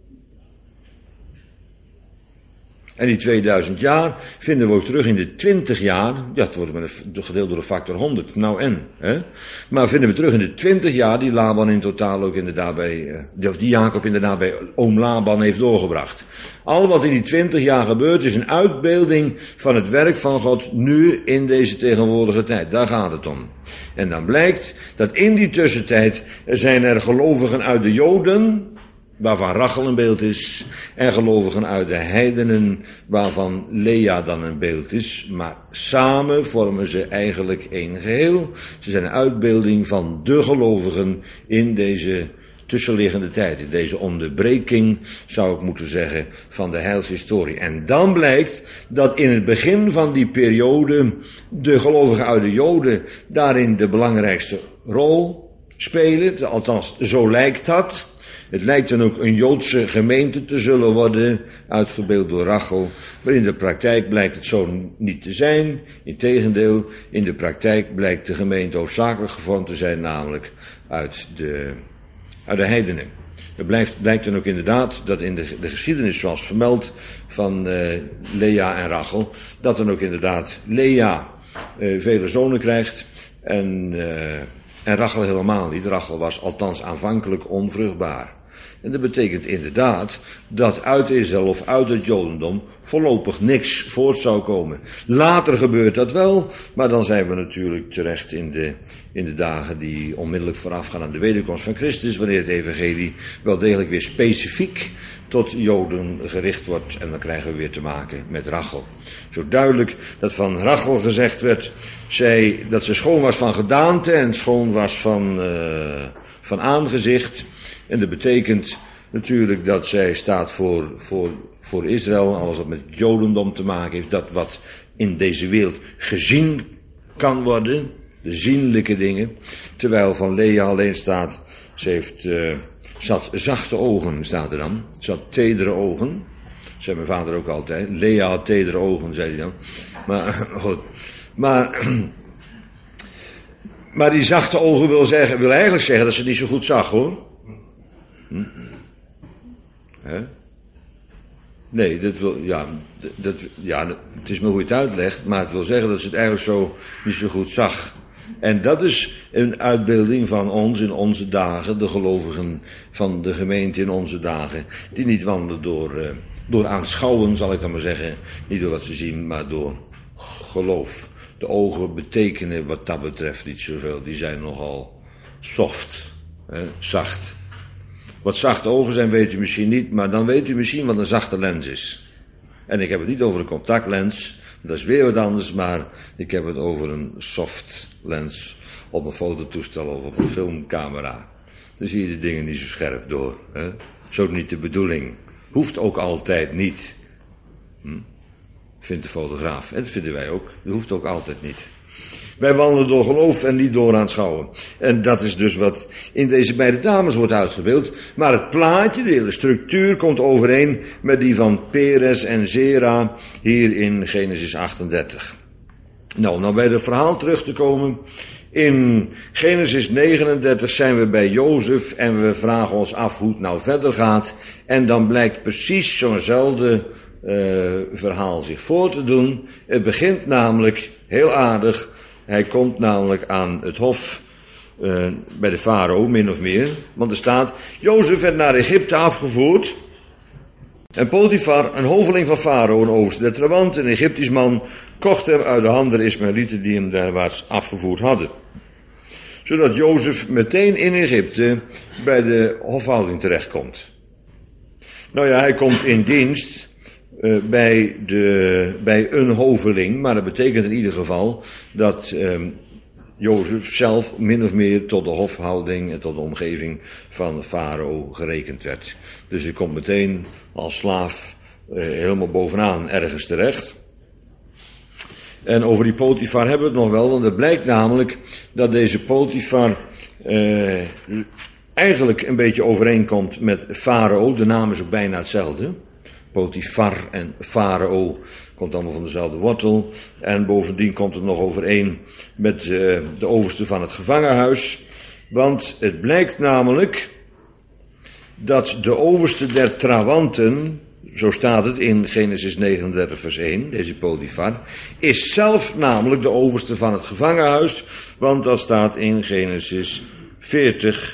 En die 2000 jaar vinden we ook terug in de 20 jaar. Ja, het wordt gedeeld door een factor 100. Nou en. Hè? Maar vinden we terug in de 20 jaar die Laban in totaal ook inderdaad die Jacob inderdaad bij oom Laban heeft doorgebracht. Al wat in die 20 jaar gebeurt is een uitbeelding van het werk van God nu in deze tegenwoordige tijd. Daar gaat het om. En dan blijkt dat in die tussentijd zijn er gelovigen uit de Joden, waarvan Rachel een beeld is, en gelovigen uit de heidenen, waarvan Lea dan een beeld is, maar samen vormen ze eigenlijk één geheel. Ze zijn een uitbeelding van de gelovigen in deze tussenliggende tijd, in deze onderbreking, zou ik moeten zeggen, van de heilshistorie. En dan blijkt dat in het begin van die periode de gelovigen uit de Joden daarin de belangrijkste rol spelen, althans zo lijkt dat. Het lijkt dan ook een Joodse gemeente te zullen worden, uitgebeeld door Rachel. Maar in de praktijk blijkt het zo niet te zijn. Integendeel, in de praktijk blijkt de gemeente hoofdzakelijk gevormd te zijn, namelijk uit de heidenen. Het blijkt dan ook inderdaad dat in de geschiedenis zoals vermeld van Lea en Rachel, dat dan ook inderdaad Lea vele zonen krijgt en Rachel helemaal niet. Rachel was althans aanvankelijk onvruchtbaar. En dat betekent inderdaad dat uit Israël of uit het Jodendom voorlopig niks voort zou komen. Later gebeurt dat wel, maar dan zijn we natuurlijk terecht in de dagen die onmiddellijk voorafgaan aan de wederkomst van Christus, wanneer het evangelie wel degelijk weer specifiek tot Joden gericht wordt. En dan krijgen we weer te maken met Rachel. Zo duidelijk dat van Rachel gezegd werd, dat ze schoon was van gedaante en schoon was van aangezicht. En dat betekent natuurlijk dat zij staat voor Israël, alles wat met het Jodendom te maken heeft, dat wat in deze wereld gezien kan worden, de zienlijke dingen, terwijl van Lea alleen staat, ze had zachte ogen, staat er dan, ze had tedere ogen, zei mijn vader ook altijd, Lea had tedere ogen, zei hij dan, maar goed, maar die zachte ogen wil eigenlijk zeggen dat ze niet zo goed zag, hoor. Nee, het is maar hoe je het uitlegt, maar het wil zeggen dat ze het eigenlijk zo niet zo goed zag. En dat is een uitbeelding van ons in onze dagen, de gelovigen van de gemeente in onze dagen, die niet wandelen door aanschouwen, zal ik dan maar zeggen, niet door wat ze zien, maar door geloof. De ogen betekenen wat dat betreft niet zoveel, die zijn nogal soft, zacht. Wat zachte ogen zijn weet u misschien niet, maar dan weet u misschien wat een zachte lens is. En ik heb het niet over een contactlens, dat is weer wat anders, maar ik heb het over een soft lens op een fototoestel of op een filmcamera. Dan zie je de dingen niet zo scherp door. Hè? Zo niet de bedoeling. Hoeft ook altijd niet. Vindt de fotograaf. En dat vinden wij ook. Dat hoeft ook altijd niet. Wij wandelen door geloof en niet door aanschouwen. En dat is dus wat in deze beide dames wordt uitgebeeld. Maar het plaatje, de hele structuur, komt overeen met die van Peres en Zera hier in Genesis 38. Nou bij het verhaal terug te komen. In Genesis 39 zijn we bij Jozef en we vragen ons af hoe het nou verder gaat. En dan blijkt precies zo'nzelfde verhaal zich voor te doen. Het begint namelijk heel aardig. Hij komt namelijk aan het hof bij de farao, min of meer. Want er staat, Jozef werd naar Egypte afgevoerd. En Potifar, een hoveling van farao, een overste der trawanten, een Egyptisch man, kocht hem uit de hand der Ismaëlieten die hem derwaarts afgevoerd hadden. Zodat Jozef meteen in Egypte bij de hofhouding terechtkomt. Nou ja, hij komt in dienst bij een hoveling, maar dat betekent in ieder geval dat Jozef zelf min of meer tot de hofhouding en tot de omgeving van de farao gerekend werd. Dus hij komt meteen als slaaf helemaal bovenaan ergens terecht. En over die Potifar hebben we het nog wel, want het blijkt namelijk dat deze Potifar eigenlijk een beetje overeenkomt met farao. De naam is ook bijna hetzelfde. Potifar en Farao komt allemaal van dezelfde wortel. En bovendien komt het nog overeen met de overste van het gevangenhuis. Want het blijkt namelijk dat de overste der trawanten, zo staat het in Genesis 39 vers 1, deze Potifar, is zelf namelijk de overste van het gevangenhuis. Want dat staat in Genesis 40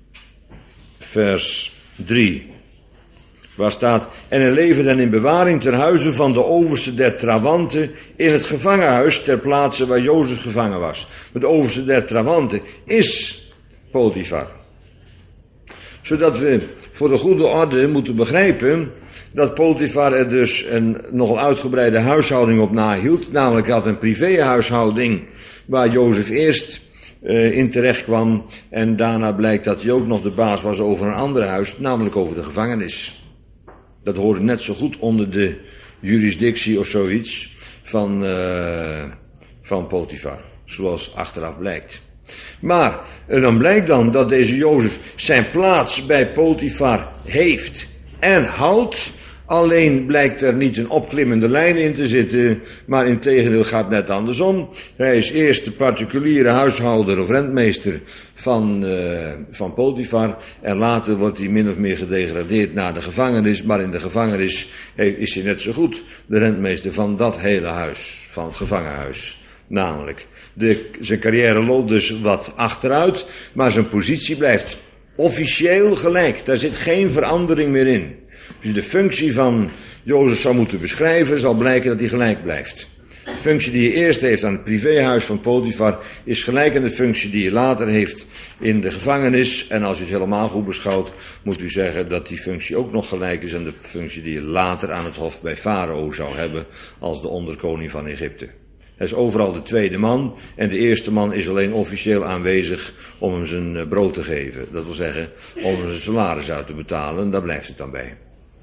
vers 3. Waar staat: en hij leefde dan in bewaring ten huize van de overste der trawanten in het gevangenhuis ter plaatse waar Jozef gevangen was. Maar de overste der trawanten is Potifar. Zodat we voor de goede orde moeten begrijpen dat Potifar er dus een nogal uitgebreide huishouding op nahield. Namelijk had een privéhuishouding waar Jozef eerst in terecht kwam. En daarna blijkt dat hij ook nog de baas was over een ander huis, namelijk over de gevangenis. Dat hoorde net zo goed onder de jurisdictie of zoiets van Potifar, zoals achteraf blijkt. Maar dan blijkt dan dat deze Jozef zijn plaats bij Potifar heeft en houdt. Alleen blijkt er niet een opklimmende lijn in te zitten, maar integendeel gaat net andersom. Hij is eerst de particuliere huishouder of rentmeester van Potifar en later wordt hij min of meer gedegradeerd naar de gevangenis, maar in de gevangenis is hij net zo goed de rentmeester van dat hele huis, van het gevangenhuis. Namelijk, zijn carrière loopt dus wat achteruit, maar zijn positie blijft officieel gelijk. Daar zit geen verandering meer in. Als je de functie van Jozef zou moeten beschrijven, zal blijken dat hij gelijk blijft. De functie die je eerst heeft aan het privéhuis van Potifar is gelijk aan de functie die je later heeft in de gevangenis. En als u het helemaal goed beschouwt, moet u zeggen dat die functie ook nog gelijk is aan de functie die je later aan het hof bij Farao zou hebben als de onderkoning van Egypte. Hij is overal de tweede man en de eerste man is alleen officieel aanwezig om hem zijn brood te geven. Dat wil zeggen, om hem zijn salaris uit te betalen, en daar blijft het dan bij.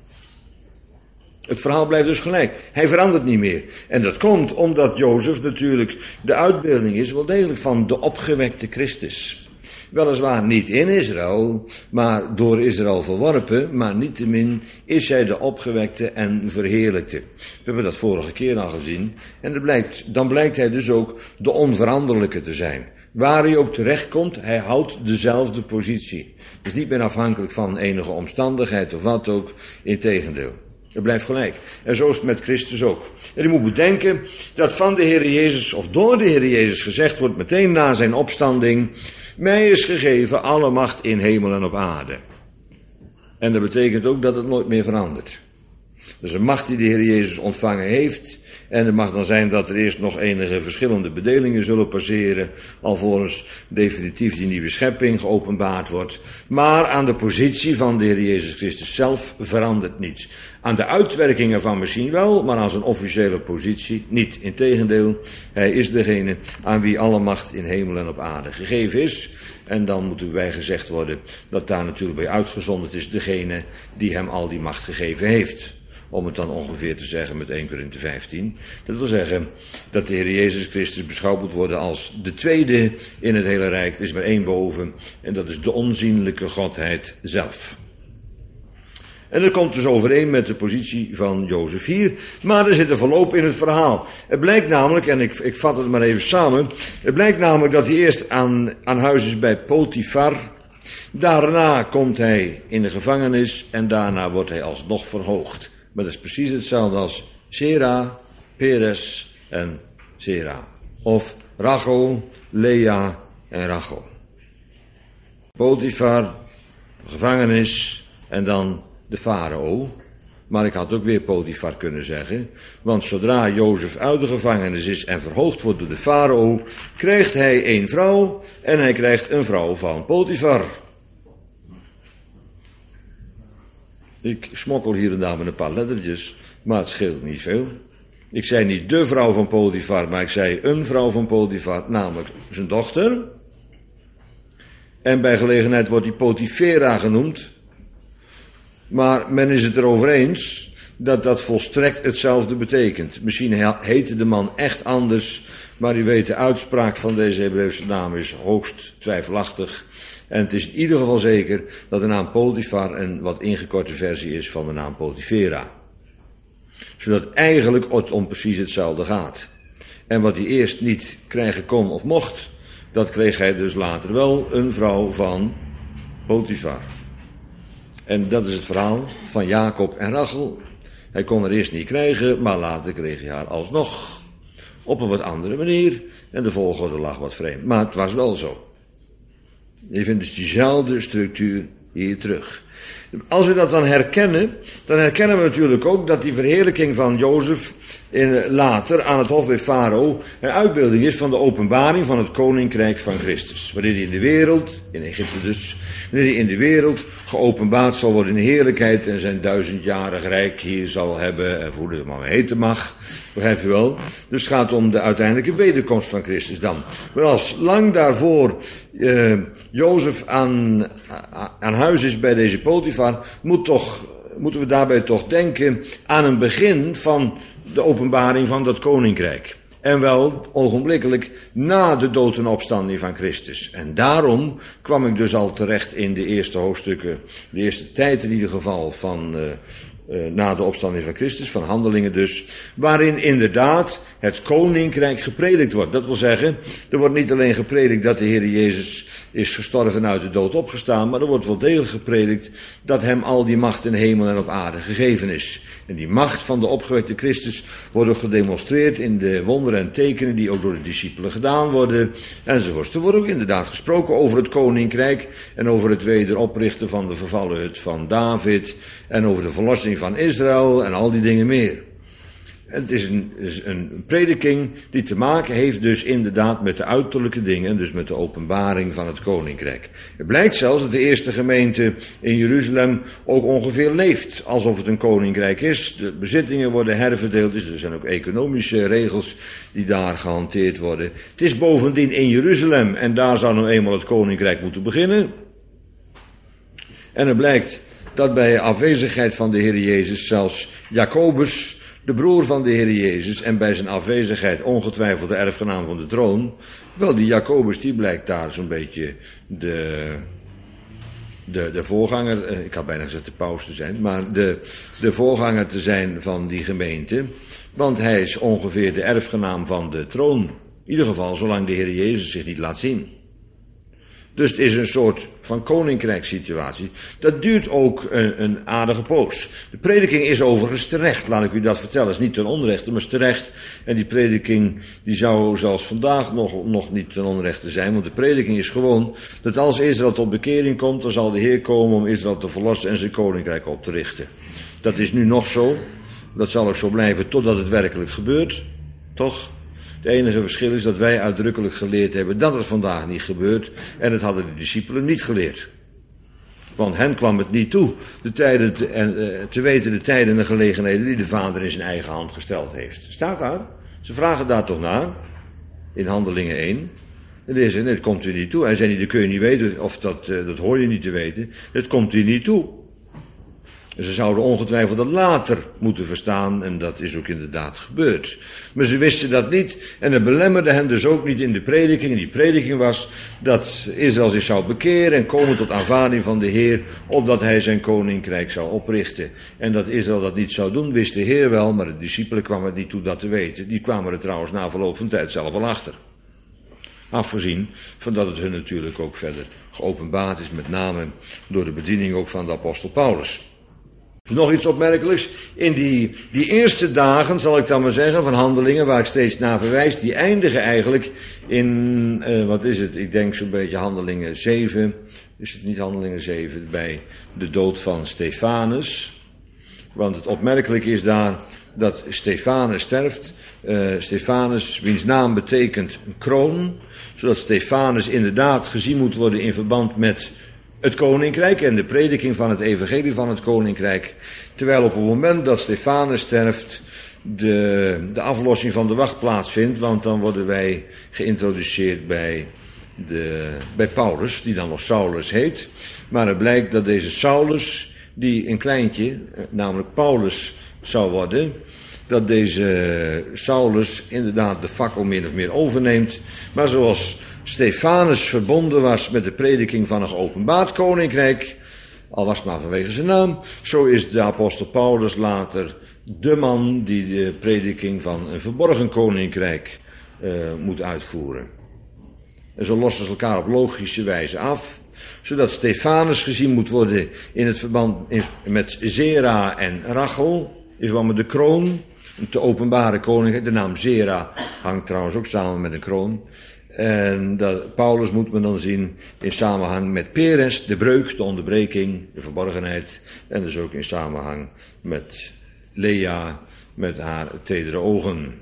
Het verhaal blijft dus gelijk. Hij verandert niet meer. En dat komt omdat Jozef natuurlijk de uitbeelding is, wel degelijk van de opgewekte Christus. Weliswaar niet in Israël, maar door Israël verworpen, maar niettemin is hij de opgewekte en verheerlijkte. We hebben dat vorige keer al gezien. En dan blijkt hij dus ook de onveranderlijke te zijn. Waar hij ook terechtkomt, hij houdt dezelfde positie. Het is niet meer afhankelijk van enige omstandigheid of wat ook, integendeel. Het blijft gelijk. En zo is het met Christus ook. En u moet bedenken dat van de Heer Jezus, of door de Heer Jezus gezegd wordt, meteen na zijn opstanding: mij is gegeven alle macht in hemel en op aarde. En dat betekent ook dat het nooit meer verandert. Dus een macht die de Heer Jezus ontvangen heeft. En het mag dan zijn dat er eerst nog enige verschillende bedelingen zullen passeren, alvorens definitief die nieuwe schepping geopenbaard wordt. Maar aan de positie van de Heer Jezus Christus zelf verandert niets. Aan de uitwerkingen van misschien wel, maar aan zijn officiële positie niet. Integendeel, hij is degene aan wie alle macht in hemel en op aarde gegeven is. En dan moet erbij gezegd worden dat daar natuurlijk bij uitgezonderd is degene die hem al die macht gegeven heeft. Om het dan ongeveer te zeggen met 1 Korinthe 15. Dat wil zeggen dat de Heer Jezus Christus beschouwd moet worden als de tweede in het hele rijk. Er is maar één boven en dat is de onzienlijke Godheid zelf. En dat komt dus overeen met de positie van Jozef hier. Maar er zit een verloop in het verhaal. Het blijkt namelijk, en ik vat het maar even samen. Het blijkt namelijk dat hij eerst aan huis is bij Potifar. Daarna komt hij in de gevangenis en daarna wordt hij alsnog verhoogd. Maar dat is precies hetzelfde als Sera, Peres en Sera. Of Rachel, Lea en Rachel. Potifar, gevangenis en dan de farao. Maar ik had ook weer Potifar kunnen zeggen. Want zodra Jozef uit de gevangenis is en verhoogd wordt door de farao, krijgt hij een vrouw en hij krijgt een vrouw van Potifar. Ik smokkel hier en daar met een paar lettertjes, maar het scheelt niet veel. Ik zei niet de vrouw van Potifar, maar ik zei een vrouw van Potifar, namelijk zijn dochter. En bij gelegenheid wordt die Potifera genoemd. Maar men is het erover eens dat dat volstrekt hetzelfde betekent. Misschien heette de man echt anders, maar u weet de uitspraak van deze Hebreeuwse naam is hoogst twijfelachtig. En het is in ieder geval zeker dat de naam Potifar een wat ingekorte versie is van de naam Potifera. Zodat eigenlijk het om precies hetzelfde gaat. En wat hij eerst niet krijgen kon of mocht, dat kreeg hij dus later wel, een vrouw van Potifar. En dat is het verhaal van Jacob en Rachel. Hij kon er eerst niet krijgen, maar later kreeg hij haar alsnog. Op een wat andere manier. En de volgorde lag wat vreemd. Maar het was wel zo. Je vindt dus diezelfde structuur hier terug. Als we dat dan herkennen we natuurlijk ook dat die verheerlijking van Jozef later aan het hof bij Farao een uitbeelding is van de openbaring van het koninkrijk van Christus. Wanneer hij in de wereld, in Egypte dus, wanneer hij in de wereld geopenbaard zal worden in heerlijkheid en zijn 1000-jarig rijk hier zal hebben, en hoe het maar heten mag, begrijp je wel? Dus het gaat om de uiteindelijke wederkomst van Christus dan. Maar als lang daarvoor Jozef aan huis is bij deze Potifar, moeten we daarbij toch denken aan een begin van de openbaring van dat koninkrijk. En wel ogenblikkelijk na de dood en opstanding van Christus. En daarom kwam ik dus al terecht in de eerste hoofdstukken, de eerste tijd in ieder geval van na de opstanding van Christus, van Handelingen dus, waarin inderdaad het koninkrijk gepredikt wordt. Dat wil zeggen, er wordt niet alleen gepredikt dat de Heer Jezus is gestorven en uit de dood opgestaan, maar er wordt wel degelijk gepredikt dat hem al die macht in hemel en op aarde gegeven is. En die macht van de opgewekte Christus wordt ook gedemonstreerd in de wonderen en tekenen die ook door de discipelen gedaan worden, enzovoort. Er wordt ook inderdaad gesproken over het koninkrijk en over het wederoprichten van de vervallen hut van David en over de verlossing van Israël en al die dingen meer. Het is een prediking die te maken heeft dus inderdaad met de uiterlijke dingen, dus met de openbaring van het koninkrijk. Het blijkt zelfs dat de eerste gemeente in Jeruzalem ook ongeveer leeft alsof het een koninkrijk is. De bezittingen worden herverdeeld, dus er zijn ook economische regels die daar gehanteerd worden. Het is bovendien in Jeruzalem en daar zou nou eenmaal het koninkrijk moeten beginnen. En het blijkt dat bij afwezigheid van de Heer Jezus zelfs Jacobus, de broer van de Heer Jezus, en bij zijn afwezigheid ongetwijfeld de erfgenaam van de troon, wel die Jacobus die blijkt daar zo'n beetje de voorganger, ik had bijna gezegd de paus te zijn, maar de voorganger te zijn van die gemeente, want hij is ongeveer de erfgenaam van de troon. In ieder geval zolang de Heer Jezus zich niet laat zien. Dus het is een soort van koninkrijkssituatie. Dat duurt ook een aardige poos. De prediking is overigens terecht, laat ik u dat vertellen. Het is niet ten onrechte, maar is terecht. En die prediking die zou zelfs vandaag nog niet ten onrechte zijn. Want de prediking is gewoon dat als Israël tot bekering komt, dan zal de Heer komen om Israël te verlossen en zijn koninkrijk op te richten. Dat is nu nog zo. Dat zal ook zo blijven totdat het werkelijk gebeurt. Toch? Het enige verschil is dat wij uitdrukkelijk geleerd hebben dat het vandaag niet gebeurt. En het hadden de discipelen niet geleerd. Want hen kwam het niet toe te weten de tijden en de gelegenheden die de Vader in zijn eigen hand gesteld heeft. Staat daar? Ze vragen daar toch naar. In Handelingen 1. En deze zei, nee, dat komt u niet toe. Hij zei niet, dat kun je niet weten, of dat hoor je niet te weten. Het komt u niet toe. En ze zouden ongetwijfeld dat later moeten verstaan, en dat is ook inderdaad gebeurd. Maar ze wisten dat niet, en het belemmerde hen dus ook niet in de prediking. En die prediking was dat Israël zich zou bekeren en komen tot aanvaarding van de Heer, opdat hij zijn koninkrijk zou oprichten. En dat Israël dat niet zou doen, wist de Heer wel, maar de discipelen kwamen het niet toe dat te weten. Die kwamen er trouwens na verloop van tijd zelf wel achter. Afgezien van dat het hun natuurlijk ook verder geopenbaard is, met name door de bediening ook van de apostel Paulus. Nog iets opmerkelijks. In die eerste dagen, zal ik dan maar zeggen, van Handelingen, waar ik steeds naar verwijs, die eindigen eigenlijk in, wat is het, ik denk zo'n beetje Handelingen 7, is het niet Handelingen 7, bij de dood van Stefanus. Want het opmerkelijke is daar dat Stefanus sterft. Stefanus, wiens naam betekent een kroon, zodat Stefanus inderdaad gezien moet worden in verband met het koninkrijk en de prediking van het evangelie van het koninkrijk. Terwijl op het moment dat Stefanus sterft, de aflossing van de wacht plaatsvindt, want dan worden wij geïntroduceerd bij Paulus, die dan nog Saulus heet. Maar het blijkt dat deze Saulus, die een kleintje, namelijk Paulus, zou worden, dat deze Saulus inderdaad de fakkel min of meer overneemt. Maar zoals Stefanus verbonden was met de prediking van een geopenbaard koninkrijk, al was het maar vanwege zijn naam, zo is de apostel Paulus later de man die de prediking van een verborgen koninkrijk moet uitvoeren. En zo lossen ze elkaar op logische wijze af, zodat Stefanus gezien moet worden in het verband met Zera en Rachel, is wel met de kroon, te openbare koninkrijk. De naam Zera hangt trouwens ook samen met een kroon. En Paulus moet men dan zien in samenhang met Peres, de breuk, de onderbreking, de verborgenheid. En dus ook in samenhang met Lea, met haar tedere ogen.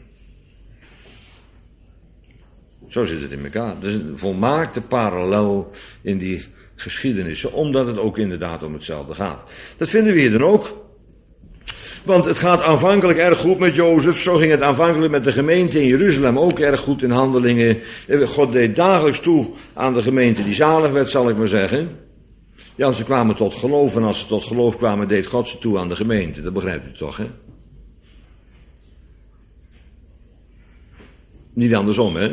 Zo zit het in elkaar. Er is een volmaakte parallel in die geschiedenissen, omdat het ook inderdaad om hetzelfde gaat. Dat vinden we hier dan ook. Want het gaat aanvankelijk erg goed met Jozef. Zo ging het aanvankelijk met de gemeente in Jeruzalem ook erg goed in Handelingen. God deed dagelijks toe aan de gemeente die zalig werd, zal ik maar zeggen. Ja, ze kwamen tot geloof en als ze tot geloof kwamen, deed God ze toe aan de gemeente. Dat begrijpt u toch, hè? Niet andersom, hè?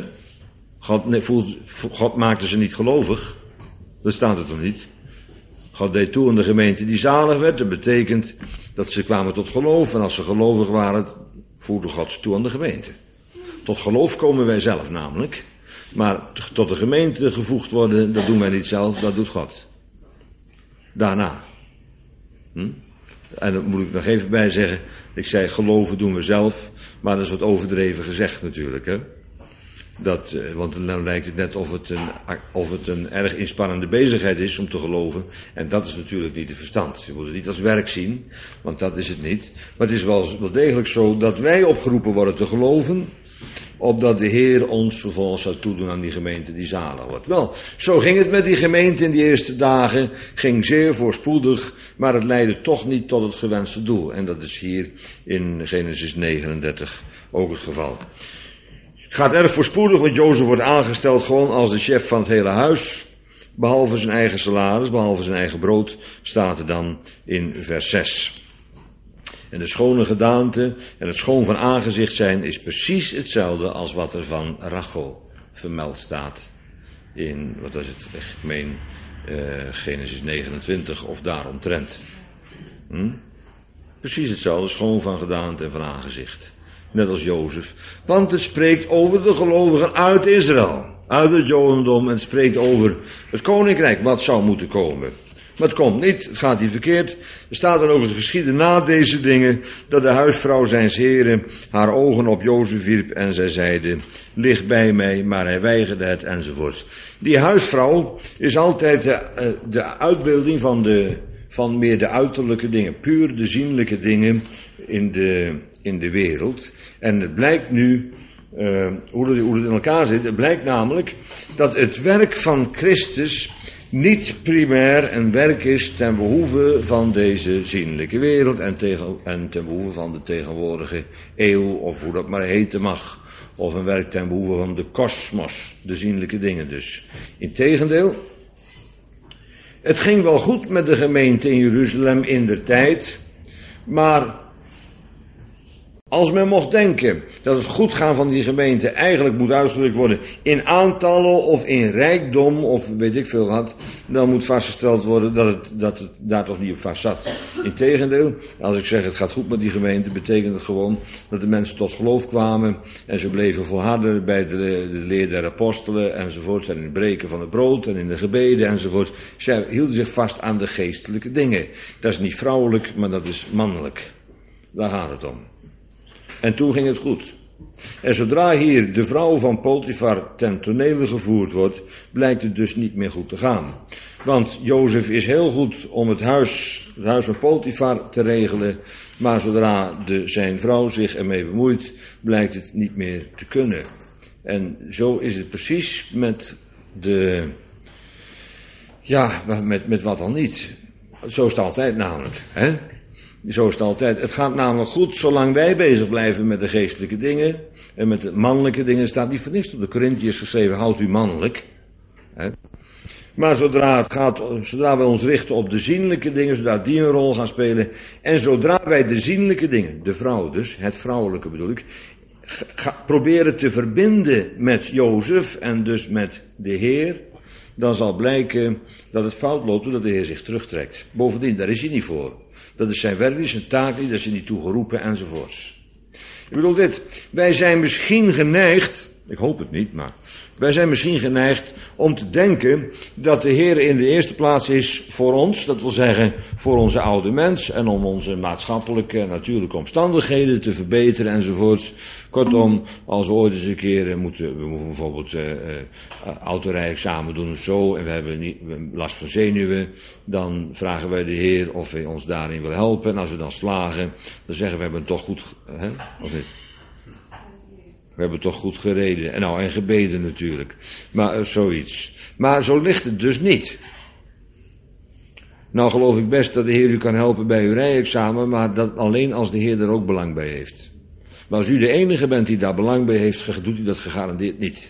God maakte ze niet gelovig. Dat staat er toch niet? God deed toe aan de gemeente die zalig werd. Dat betekent dat ze kwamen tot geloof. En als ze gelovig waren, voerde God ze toe aan de gemeente. Tot geloof komen wij zelf namelijk. Maar tot de gemeente gevoegd worden, dat doen wij niet zelf, dat doet God. Daarna. En dat moet ik nog even bij zeggen. Ik zei geloven doen we zelf. Maar dat is wat overdreven gezegd natuurlijk, hè. Want dan lijkt het net of het een erg inspannende bezigheid is om te geloven. En dat is natuurlijk niet het verstand. Je moet het niet als werk zien, want dat is het niet. Maar het is wel degelijk zo dat wij opgeroepen worden te geloven, opdat de Heer ons vervolgens zou toedoen aan die gemeente die zalig wordt. Wel, zo ging het met die gemeente in die eerste dagen. Ging zeer voorspoedig, maar het leidde toch niet tot het gewenste doel. En dat is hier in Genesis 39 ook het geval. Het gaat erg voorspoedig, want Jozef wordt aangesteld gewoon als de chef van het hele huis. Behalve zijn eigen salaris, behalve zijn eigen brood, staat er dan in vers 6. En de schone gedaante en het schoon van aangezicht zijn is precies hetzelfde als wat er van Rachel vermeld staat. In, wat is het, ik meen Genesis 29 of daaromtrent. Precies hetzelfde, schoon van gedaante en van aangezicht. Net als Jozef. Want het spreekt over de gelovigen uit Israël. Uit het Jodendom. En het spreekt over het koninkrijk wat zou moeten komen. Maar het komt niet. Het gaat niet verkeerd. Er staat dan ook het geschieden na deze dingen. Dat de huisvrouw zijns heren haar ogen op Jozef wierp. En zij zeide, lig bij mij. Maar hij weigerde het enzovoort. Die huisvrouw is altijd de uitbeelding van meer de uiterlijke dingen. Puur de zienlijke dingen in de wereld. En het blijkt nu, hoe het in elkaar zit, het blijkt namelijk dat het werk van Christus niet primair een werk is ten behoeve van deze zienlijke wereld en ten behoeve van de tegenwoordige eeuw, of hoe dat maar heten mag. Of een werk ten behoeve van de kosmos, de zienlijke dingen dus. Integendeel, het ging wel goed met de gemeente in Jeruzalem indertijd, maar als men mocht denken dat het goed gaan van die gemeente eigenlijk moet uitgedrukt worden in aantallen of in rijkdom of weet ik veel wat, dan moet vastgesteld worden dat het daar toch niet op vast zat. Integendeel, als ik zeg het gaat goed met die gemeente, betekent het gewoon dat de mensen tot geloof kwamen en ze bleven volharden bij de leer der apostelen enzovoort, en in het breken van het brood en in de gebeden enzovoort. Zij hielden zich vast aan de geestelijke dingen. Dat is niet vrouwelijk, maar dat is mannelijk. Daar gaat het om. En toen ging het goed. En zodra hier de vrouw van Potifar ten tonele gevoerd wordt, blijkt het dus niet meer goed te gaan. Want Jozef is heel goed om het huis van Potifar te regelen, maar zodra zijn vrouw zich ermee bemoeit, blijkt het niet meer te kunnen. En zo is het precies met met wat al niet. Zo is het altijd namelijk, hè? Zo is het altijd. Het gaat namelijk goed zolang wij bezig blijven met de geestelijke dingen. En met de mannelijke dingen staat niet voor niks op de Korintiërs geschreven, houdt u mannelijk. Hè? Maar zodra wij ons richten op de zienlijke dingen, zodra die een rol gaan spelen. En zodra wij de zienlijke dingen, de vrouw dus, het vrouwelijke bedoel ik, proberen te verbinden met Jozef en dus met de Heer, dan zal blijken dat het fout loopt doordat de Heer zich terugtrekt. Bovendien, daar is hij niet voor. Dat is zijn werk niet, zijn taak niet, dat is hij niet toe geroepen enzovoorts. Ik bedoel dit, wij zijn misschien geneigd, ik hoop het niet, maar wij zijn misschien geneigd om te denken dat de Heer in de eerste plaats is voor ons, dat wil zeggen voor onze oude mens en om onze maatschappelijke en natuurlijke omstandigheden te verbeteren enzovoorts. Kortom, als we ooit eens een keer we moeten bijvoorbeeld autorijexamen doen of zo en we hebben last van zenuwen, dan vragen wij de Heer of hij ons daarin wil helpen. En als we dan slagen, dan zeggen we hebben toch goed, hè? Of niet? We hebben toch goed gereden. En gebeden natuurlijk. Maar zoiets. Maar zo ligt het dus niet. Nou geloof ik best dat de Heer u kan helpen bij uw rijexamen, maar dat alleen als de Heer er ook belang bij heeft. Maar als u de enige bent die daar belang bij heeft, doet u dat gegarandeerd niet.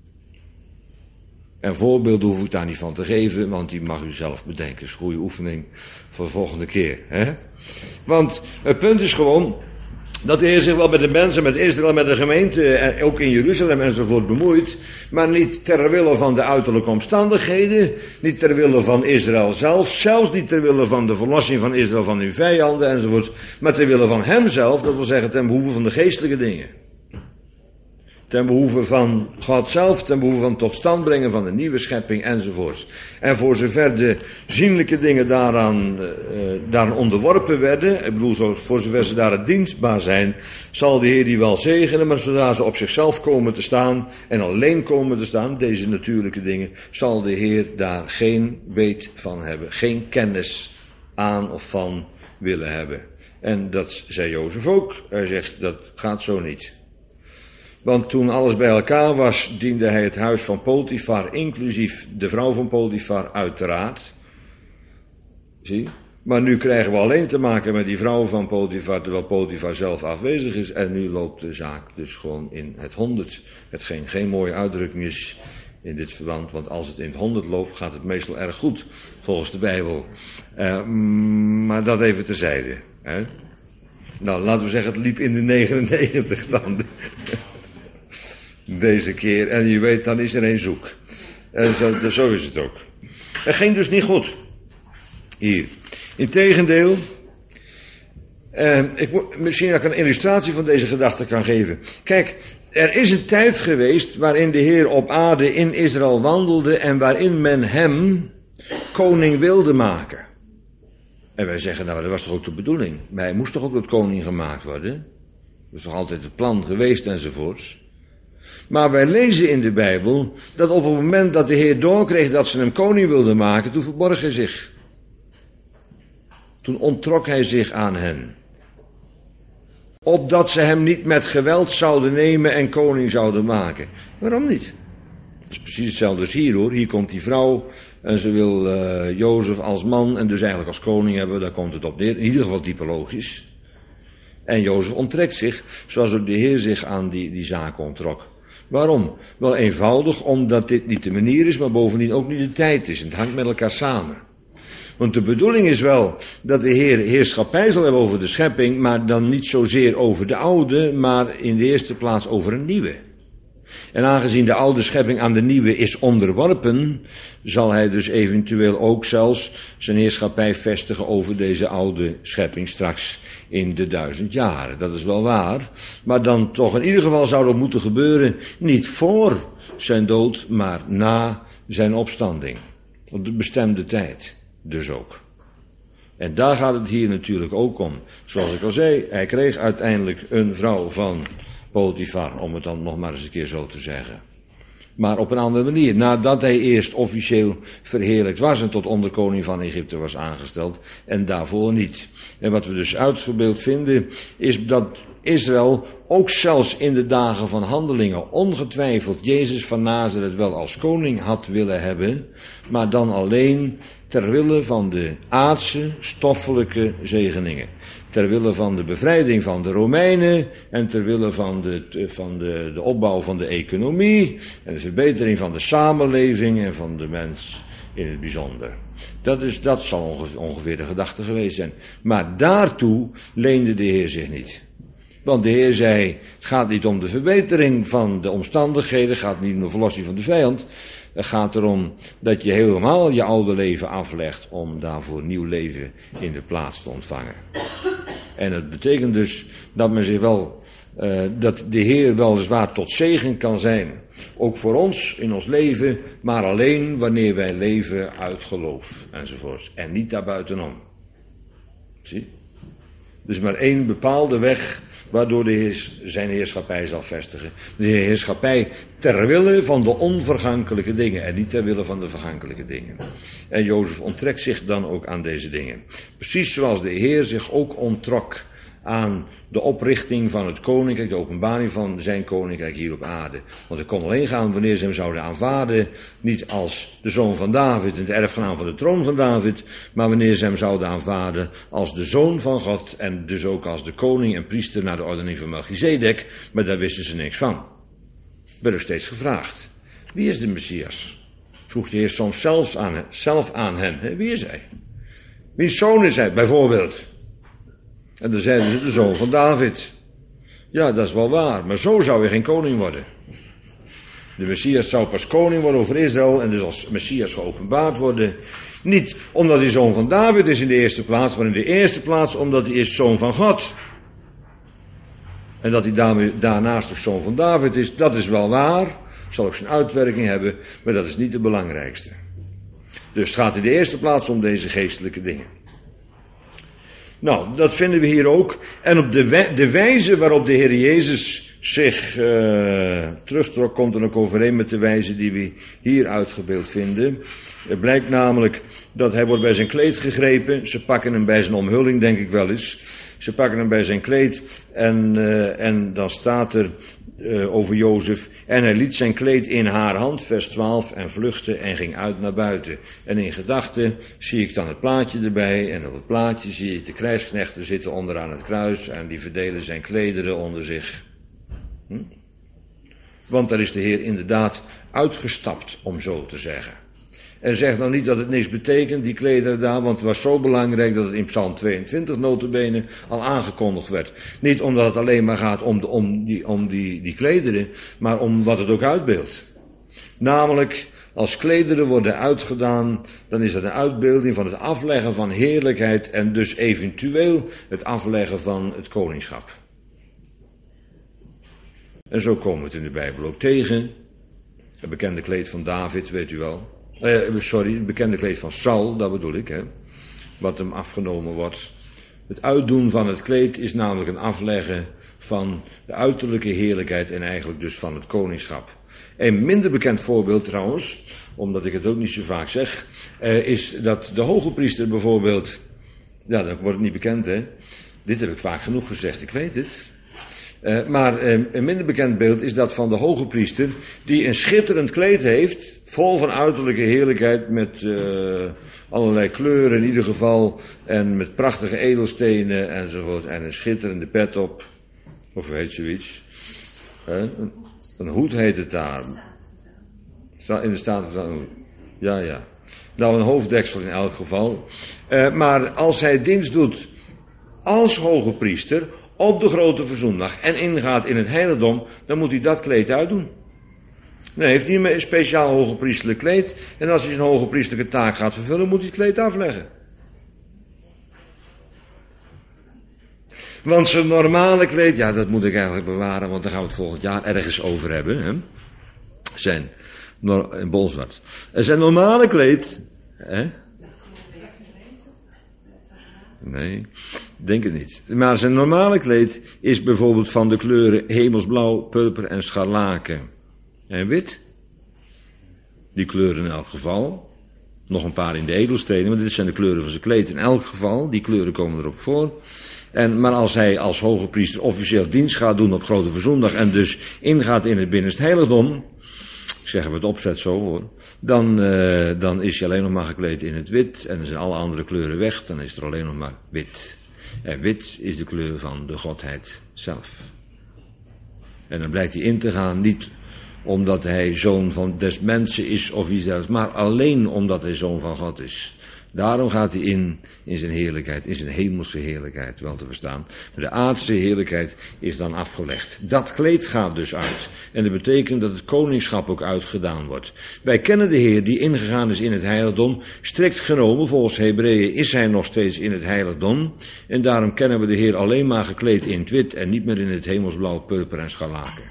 En voorbeelden hoef ik daar niet van te geven, want die mag u zelf bedenken. Dat is een goede oefening voor de volgende keer. Hè? Want het punt is gewoon dat de Heer zich wel met de mensen, met Israël, met de gemeente, ook in Jeruzalem enzovoort bemoeit, maar niet ter wille van de uiterlijke omstandigheden, niet ter wille van Israël zelf, zelfs niet ter wille van de verlossing van Israël van hun vijanden enzovoort, maar ter wille van hemzelf, dat wil zeggen ten behoeve van de geestelijke dingen. Ten behoeve van God zelf, ten behoeve van het tot stand brengen van de nieuwe schepping enzovoorts. En voor zover de zienlijke dingen daaraan onderworpen werden, ik bedoel, voor zover ze daar dienstbaar zijn, zal de Heer die wel zegenen, maar zodra ze op zichzelf komen te staan en alleen komen te staan, deze natuurlijke dingen, zal de Heer daar geen weet van hebben, geen kennis aan of van willen hebben. En dat zei Jozef ook. Hij zegt, dat gaat zo niet. Want toen alles bij elkaar was, diende hij het huis van Potifar, inclusief de vrouw van Potifar, uiteraard. Zie? Maar nu krijgen we alleen te maken met die vrouw van Potifar, terwijl Potifar zelf afwezig is. En nu loopt de zaak dus gewoon in het 100. Hetgeen geen mooie uitdrukking is in dit verband, want als het in het 100 loopt, gaat het meestal erg goed, volgens de Bijbel. Maar dat even terzijde. Hè? Nou, laten we zeggen, het liep in de 99 dan. Deze keer. En je weet, dan is er een zoek. En zo is het ook. Het ging dus niet goed. Hier. Integendeel. Misschien dat ik een illustratie van deze gedachte kan geven. Kijk, er is een tijd geweest waarin de Heer op aarde in Israël wandelde en waarin men hem koning wilde maken. En wij zeggen, nou, dat was toch ook de bedoeling. Maar hij moest toch ook tot koning gemaakt worden? Dat is toch altijd het plan geweest enzovoorts. Maar wij lezen in de Bijbel dat op het moment dat de Heer doorkreeg dat ze hem koning wilden maken, toen verborg hij zich. Toen onttrok hij zich aan hen. Opdat ze hem niet met geweld zouden nemen en koning zouden maken. Waarom niet? Dat is precies hetzelfde als hier hoor. Hier komt die vrouw en ze wil Jozef als man en dus eigenlijk als koning hebben. Daar komt het op neer. In ieder geval typologisch. En Jozef onttrekt zich zoals ook de Heer zich aan die zaak onttrok. Waarom? Wel eenvoudig, omdat dit niet de manier is, maar bovendien ook niet de tijd is. Het hangt met elkaar samen. Want de bedoeling is wel dat de Heer heerschappij zal hebben over de schepping, maar dan niet zozeer over de oude, maar in de eerste plaats over een nieuwe. En aangezien de oude schepping aan de nieuwe is onderworpen, zal hij dus eventueel ook zelfs zijn heerschappij vestigen over deze oude schepping straks in de 1000 jaren. Dat is wel waar, maar dan toch in ieder geval zou dat moeten gebeuren, niet voor zijn dood, maar na zijn opstanding. Op de bestemde tijd dus ook. En daar gaat het hier natuurlijk ook om. Zoals ik al zei, hij kreeg uiteindelijk een vrouw van Potifar, om het dan nog maar eens een keer zo te zeggen. Maar op een andere manier. Nadat hij eerst officieel verheerlijkt was en tot onderkoning van Egypte was aangesteld. En daarvoor niet. En wat we dus uitgebeeld vinden, is dat Israël ook zelfs in de dagen van Handelingen ongetwijfeld Jezus van Nazareth wel als koning had willen hebben. Maar dan alleen ter wille van de aardse, stoffelijke zegeningen. Ter wille van de bevrijding van de Romeinen en ter wille van de opbouw van de economie en de verbetering van de samenleving en van de mens in het bijzonder. Dat zal ongeveer de gedachte geweest zijn. Maar daartoe leende de Heer zich niet. Want de Heer zei, het gaat niet om de verbetering van de omstandigheden, het gaat niet om de verlossing van de vijand, Het gaat erom dat je helemaal je oude leven aflegt om daarvoor nieuw leven in de plaats te ontvangen. En het betekent dus dat men zich wel, dat de Heer weliswaar tot zegen kan zijn. Ook voor ons in ons leven, maar alleen wanneer wij leven uit geloof enzovoorts. En niet daarbuitenom. Zie? Dus maar één bepaalde weg waardoor de Heer zijn heerschappij zal vestigen. De heerschappij ter wille van de onvergankelijke dingen en niet ter wille van de vergankelijke dingen. En Jozef onttrekt zich dan ook aan deze dingen. Precies zoals de Heer zich ook onttrok aan de oprichting van het koninkrijk, de openbaring van zijn koninkrijk hier op aarde. Want het kon alleen gaan wanneer ze hem zouden aanvaarden, niet als de zoon van David en de erfgenaam van de troon van David, maar wanneer ze hem zouden aanvaarden als de zoon van God en dus ook als de koning en priester naar de ordening van Melchizedek, maar daar wisten ze niks van. Werd er steeds gevraagd, wie is de Messias? Vroeg de Heer soms zelf aan hen, wie is hij? Wiens zoon is hij, bijvoorbeeld? En dan zeiden ze, de zoon van David. Ja, dat is wel waar, maar zo zou hij geen koning worden. De Messias zou pas koning worden over Israël en dus als Messias geopenbaard worden. Niet omdat hij zoon van David is in de eerste plaats, maar in de eerste plaats omdat hij is zoon van God. En dat hij daarnaast ook zoon van David is, dat is wel waar. Zal ook zijn uitwerking hebben, maar dat is niet het belangrijkste. Dus het gaat in de eerste plaats om deze geestelijke dingen. Nou, dat vinden we hier ook. En op de wijze waarop de Heer Jezus zich terugtrok, komt er ook overeen met de wijze die we hier uitgebeeld vinden. Het blijkt namelijk dat hij wordt bij zijn kleed gegrepen. Ze pakken hem bij zijn omhulling, denk ik wel eens. Ze pakken hem bij zijn kleed en dan staat er over Jozef. En hij liet zijn kleed in haar hand, vers 12, en vluchtte en ging uit naar buiten. En in gedachten zie ik dan het plaatje erbij. En op het plaatje zie ik de krijgsknechten zitten onderaan het kruis. En die verdelen zijn klederen onder zich. Want daar is de Heer inderdaad uitgestapt, om zo te zeggen. En zeg dan niet dat het niks betekent, die klederen daar, want het was zo belangrijk dat het in Psalm 22 nota bene al aangekondigd werd. Niet omdat het alleen maar gaat om die klederen, maar om wat het ook uitbeeldt. Namelijk, als klederen worden uitgedaan, dan is dat een uitbeelding van het afleggen van heerlijkheid en dus eventueel het afleggen van het koningschap. En zo komen we het in de Bijbel ook tegen. Het bekende kleed van David, weet u wel. Het bekende kleed van Saul, dat bedoel ik, hè. Wat hem afgenomen wordt. Het uitdoen van het kleed is namelijk een afleggen van de uiterlijke heerlijkheid en eigenlijk dus van het koningschap. Een minder bekend voorbeeld trouwens, omdat ik het ook niet zo vaak zeg, is dat de hoge priester bijvoorbeeld, ja, dan wordt het niet bekend, hè. Dit heb ik vaak genoeg gezegd, ik weet het. Maar een minder bekend beeld is dat van de hoge priester, die een schitterend kleed heeft, vol van uiterlijke heerlijkheid, met allerlei kleuren in ieder geval, en met prachtige edelstenen enzovoort, en een schitterende pet op, of heet zoiets. Een hoed heet het daar. In de Statenvertaling. Ja. Nou, een hoofddeksel in elk geval. Maar als hij dienst doet als hoge priester op de grote verzoendag en ingaat in het heiligdom, dan moet hij dat kleed uitdoen. Dan heeft hij een speciaal hoge priesterlijk kleed. En als hij zijn hoge priesterlijke taak gaat vervullen, moet hij het kleed afleggen. Want zijn normale kleed, ja, dat moet ik eigenlijk bewaren, want daar gaan we het volgend jaar ergens over hebben. Hè? In Bolsward. En zijn normale kleed, hè? Nee, denk het niet. Maar zijn normale kleed is bijvoorbeeld van de kleuren hemelsblauw, purper en scharlaken. En wit. Die kleuren in elk geval. Nog een paar in de edelstenen, maar dit zijn de kleuren van zijn kleed in elk geval. Die kleuren komen erop voor. Maar als hij als hoge priester officieel dienst gaat doen op Grote Verzoendag en dus ingaat in het binnenste heiligdom, ik zeg het met opzet zo hoor, dan is hij alleen nog maar gekleed in het wit en dan zijn alle andere kleuren weg, dan is er alleen nog maar wit. En wit is de kleur van de Godheid zelf. En dan blijkt hij in te gaan, niet omdat hij zoon van des mensen is of wie zelfs, maar alleen omdat hij zoon van God is. Daarom gaat hij in zijn heerlijkheid, in zijn hemelse heerlijkheid wel te verstaan. Maar de aardse heerlijkheid is dan afgelegd. Dat kleed gaat dus uit. En dat betekent dat het koningschap ook uitgedaan wordt. Wij kennen de Heer die ingegaan is in het heiligdom. Strikt genomen, volgens Hebreeën, is hij nog steeds in het heiligdom. En daarom kennen we de Heer alleen maar gekleed in het wit en niet meer in het hemelsblauw, purper en scharlaken.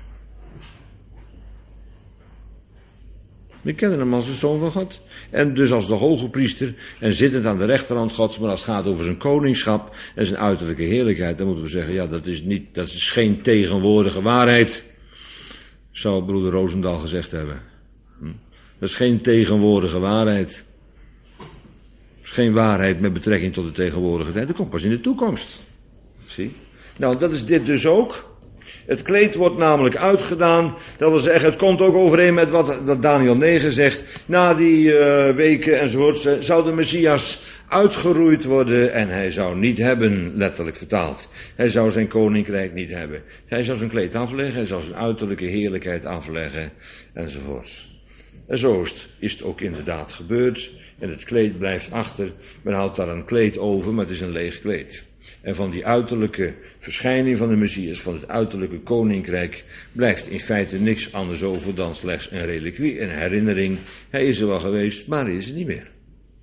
We kennen hem als de Zoon van God. En dus als de hoge priester en zittend aan de rechterhand Gods. Maar als het gaat over zijn koningschap en zijn uiterlijke heerlijkheid, dan moeten we zeggen, ja, dat is geen tegenwoordige waarheid. Zou broeder Roosendaal gezegd hebben. Dat is geen tegenwoordige waarheid. Dat is geen waarheid met betrekking tot de tegenwoordige tijd. Dat komt pas in de toekomst. Zie? Nou, dat is dit dus ook. Het kleed wordt namelijk uitgedaan. Dat wil zeggen, het komt ook overeen met wat Daniel 9 zegt. Na die weken enzovoort zou de Messias uitgeroeid worden. En hij zou niet hebben, letterlijk vertaald. Hij zou zijn koninkrijk niet hebben. Hij zou zijn kleed afleggen. Hij zou zijn uiterlijke heerlijkheid afleggen. Enzovoorts. En zo is het ook inderdaad gebeurd. En het kleed blijft achter. Men houdt daar een kleed over, maar het is een leeg kleed. En van die uiterlijke verschijning van de Messias, van het uiterlijke koninkrijk, blijft in feite niks anders over dan slechts een reliquie, een herinnering. Hij is er wel geweest, maar hij is er niet meer.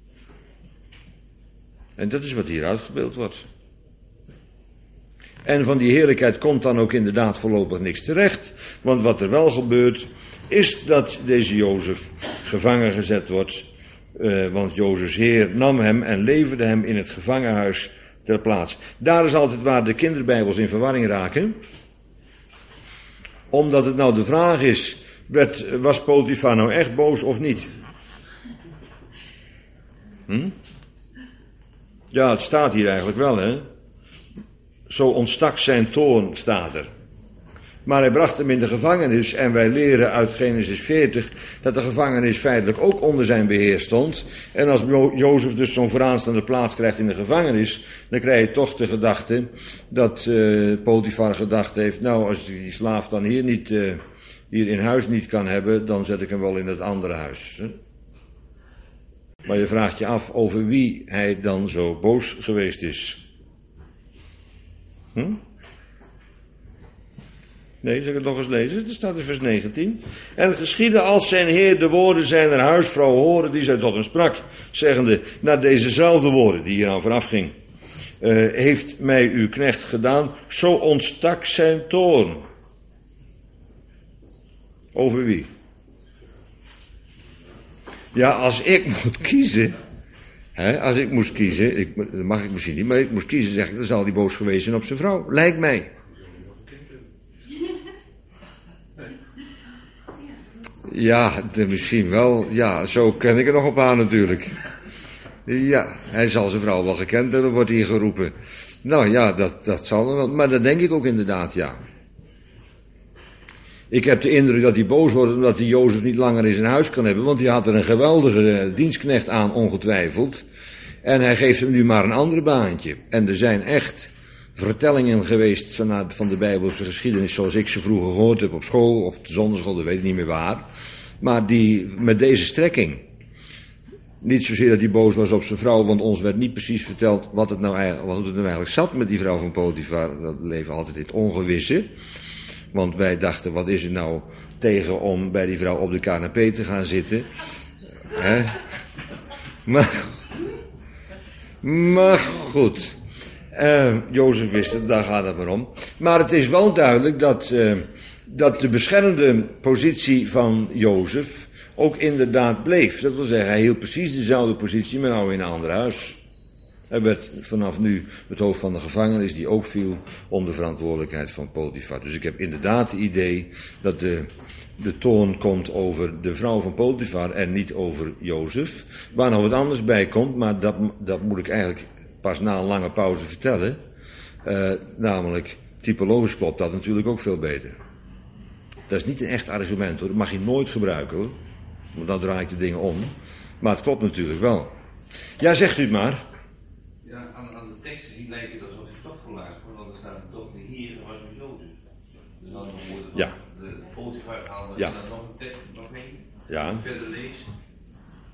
En dat is wat hier uitgebeeld wordt. En van die heerlijkheid komt dan ook inderdaad voorlopig niks terecht. Want wat er wel gebeurt, is dat deze Jozef gevangen gezet wordt. Want Jozefs Heer nam hem en leverde hem in het gevangenhuis ter plaats. Daar is altijd waar de kinderbijbels in verwarring raken. Omdat het nou de vraag is, was Potifar nou echt boos of niet? Ja, het staat hier eigenlijk wel, hè. Zo ontstak zijn toorn, staat er. Maar hij bracht hem in de gevangenis en wij leren uit Genesis 40 dat de gevangenis feitelijk ook onder zijn beheer stond. En als Jozef dus zo'n vooraanstaande plaats krijgt in de gevangenis, dan krijg je toch de gedachte dat Potifar gedacht heeft, nou als die slaaf dan hier in huis niet kan hebben, dan zet ik hem wel in het andere huis. Hè? Maar je vraagt je af over wie hij dan zo boos geweest is. Nee, zal ik het nog eens lezen? Het staat in vers 19. En het geschiedde als zijn heer de woorden zijner huisvrouw hoorde, die zij tot hem sprak, zeggende, naar dezezelfde woorden, die hier aan vooraf ging, heeft mij uw knecht gedaan, zo ontstak zijn toorn. Over wie? Ja, als ik moet kiezen, als ik moest kiezen, dat mag ik misschien niet, maar ik moest kiezen, zeg ik, dan zal hij boos geweest zijn op zijn vrouw, lijkt mij. Ja, misschien wel. Ja, zo ken ik er nog op aan natuurlijk. Ja, hij zal zijn vrouw wel gekend hebben, wordt hier geroepen. Nou ja, dat zal er wel. Maar dat denk ik ook inderdaad, ja. Ik heb de indruk dat hij boos wordt omdat hij Jozef niet langer in zijn huis kan hebben. Want hij had er een geweldige dienstknecht aan, ongetwijfeld. En hij geeft hem nu maar een ander baantje. En er zijn echt vertellingen geweest van de Bijbelse geschiedenis zoals ik ze vroeger gehoord heb op school of de zonderschool, dat weet ik niet meer waar. Maar die met deze strekking. Niet zozeer dat hij boos was op zijn vrouw, want ons werd niet precies verteld wat het nou eigenlijk zat met die vrouw van Potifar. Dat bleef altijd in het ongewisse. Want wij dachten, wat is er nou tegen om bij die vrouw op de canapé te gaan zitten? Maar goed. Jozef wist het, daar gaat het maar om. Maar het is wel duidelijk dat de beschermende positie van Jozef ook inderdaad bleef. Dat wil zeggen, hij hield precies dezelfde positie, maar nou in een ander huis. Hij werd vanaf nu het hoofd van de gevangenis die ook viel onder verantwoordelijkheid van Potifar. Dus ik heb inderdaad het idee dat de toorn komt over de vrouw van Potifar en niet over Jozef. Waar nog wat anders bij komt, maar dat moet ik eigenlijk pas na een lange pauze vertellen. Namelijk, typologisch klopt dat natuurlijk ook veel beter. Dat is niet een echt argument hoor, dat mag je nooit gebruiken hoor. Want dan draai ik de dingen om. Maar het klopt natuurlijk wel. Ja, zegt u het maar. Ja, aan de teksten zien lijkt het alsof je toch verlaagt, want er staat toch de Heer was met Jozef. Dus dan wordt het ja. De Potifar halen, ja. en dan nog een tekst nog mee. Ja. Verder lezen.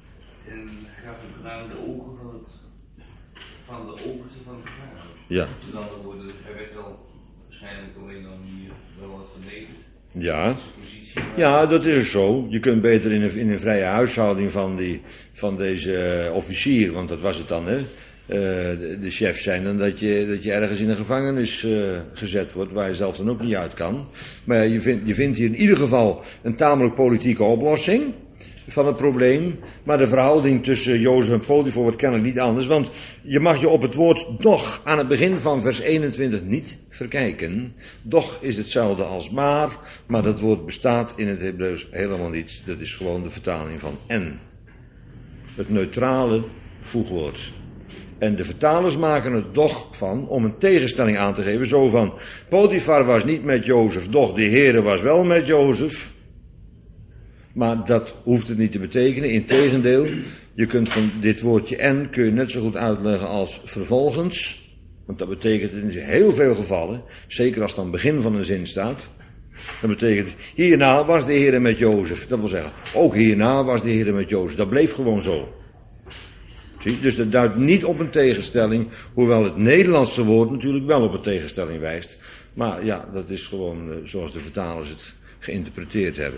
En gaf hem gedaan de ogen van de overste van het gevangenhuis. Ja. Met andere woorden, hij werd wel waarschijnlijk alleen dan hier wel wat vernederd. Ja. Ja, dat is zo. Je kunt beter in een vrije huishouding van deze officier, want dat was het dan, hè, de chef zijn, dan dat je ergens in een gevangenis gezet wordt, waar je zelf dan ook niet uit kan. Maar je vindt hier in ieder geval een tamelijk politieke oplossing van het probleem. Maar de verhouding tussen Jozef en Potifar wordt kennelijk niet anders, want je mag je op het woord doch aan het begin van vers 21 niet verkijken. Doch is hetzelfde als maar dat woord bestaat in het Hebreeuws helemaal niet. Dat is gewoon de vertaling van en. Het neutrale voegwoord. En de vertalers maken het doch van om een tegenstelling aan te geven. Zo van, Potifar was niet met Jozef, doch de Heere was wel met Jozef. Maar dat hoeft het niet te betekenen. Integendeel, je kunt van dit woordje en kun je net zo goed uitleggen als vervolgens. Want dat betekent in heel veel gevallen, zeker als het aan het begin van een zin staat. Dat betekent, hierna was de Heere met Jozef. Dat wil zeggen, ook hierna was de Heere met Jozef. Dat bleef gewoon zo. Zie? Dus dat duidt niet op een tegenstelling, hoewel het Nederlandse woord natuurlijk wel op een tegenstelling wijst. Maar ja, dat is gewoon zoals de vertalers het geïnterpreteerd hebben.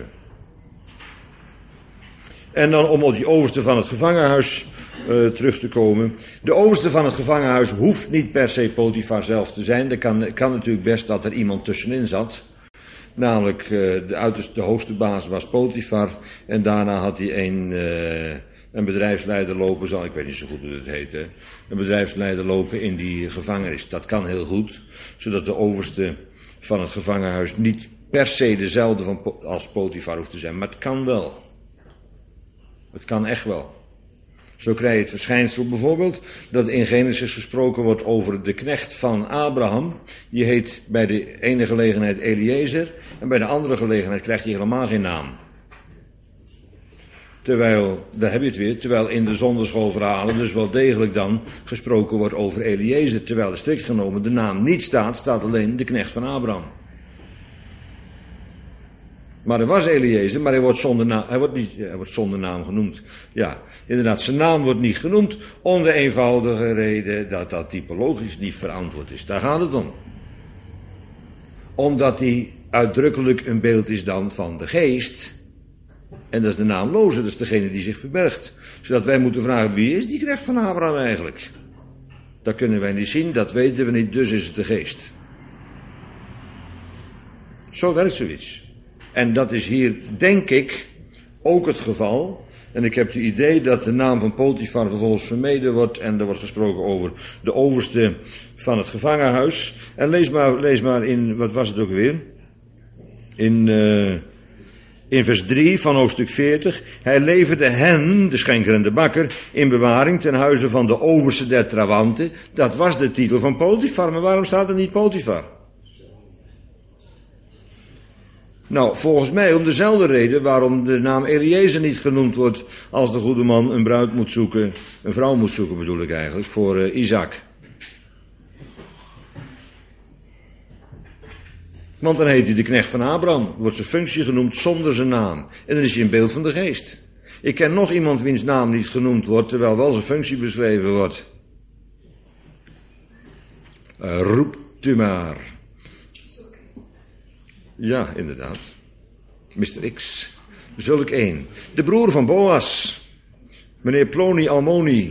En dan om op die overste van het gevangenhuis terug te komen. De overste van het gevangenhuis hoeft niet per se Potifar zelf te zijn. Er kan natuurlijk best dat er iemand tussenin zat. Namelijk de hoogste baas was Potifar. En daarna had hij een bedrijfsleider lopen, ik weet niet zo goed hoe het heet, hè. Een bedrijfsleider lopen in die gevangenis. Dat kan heel goed, zodat de overste van het gevangenhuis niet per se dezelfde als Potifar hoeft te zijn. Maar het kan wel. Het kan echt wel. Zo krijg je het verschijnsel bijvoorbeeld dat in Genesis gesproken wordt over de knecht van Abraham. Die heet bij de ene gelegenheid Eliezer en bij de andere gelegenheid krijgt hij helemaal geen naam. Terwijl, daar heb je het weer, terwijl in de zonderschoolverhalen dus wel degelijk dan gesproken wordt over Eliezer. Terwijl er strikt genomen de naam niet staat, staat alleen de knecht van Abraham. Maar er was Eliezer, maar hij wordt zonder naam genoemd. Ja, inderdaad, zijn naam wordt niet genoemd om de eenvoudige reden dat dat typologisch niet verantwoord is. Daar gaat het om. Omdat hij uitdrukkelijk een beeld is dan van de geest. En dat is de naamloze, dat is degene die zich verbergt. Zodat wij moeten vragen, wie is die knecht van Abraham eigenlijk? Dat kunnen wij niet zien, dat weten we niet, dus is het de geest. Zo werkt zoiets. En dat is hier, denk ik, ook het geval. En ik heb het idee dat de naam van Potifar vervolgens vermeden wordt. En er wordt gesproken over de overste van het gevangenhuis. En lees maar in, wat was het ook weer? In vers 3 van hoofdstuk 40. Hij leverde hen, de schenker en de bakker, in bewaring ten huize van de overste der trawanten. Dat was de titel van Potifar. Maar waarom staat er niet Potifar? Nou, volgens mij om dezelfde reden waarom de naam Eliezer niet genoemd wordt als de goede man een bruid moet zoeken, een vrouw moet zoeken bedoel ik eigenlijk, voor Isaac. Want dan heet hij de knecht van Abraham, wordt zijn functie genoemd zonder zijn naam. En dan is hij een beeld van de geest. Ik ken nog iemand wiens naam niet genoemd wordt, terwijl wel zijn functie beschreven wordt. Roept u maar. Ja, inderdaad. Mr. X. Zulk één. De broer van Boas. Meneer Ploni Almoni.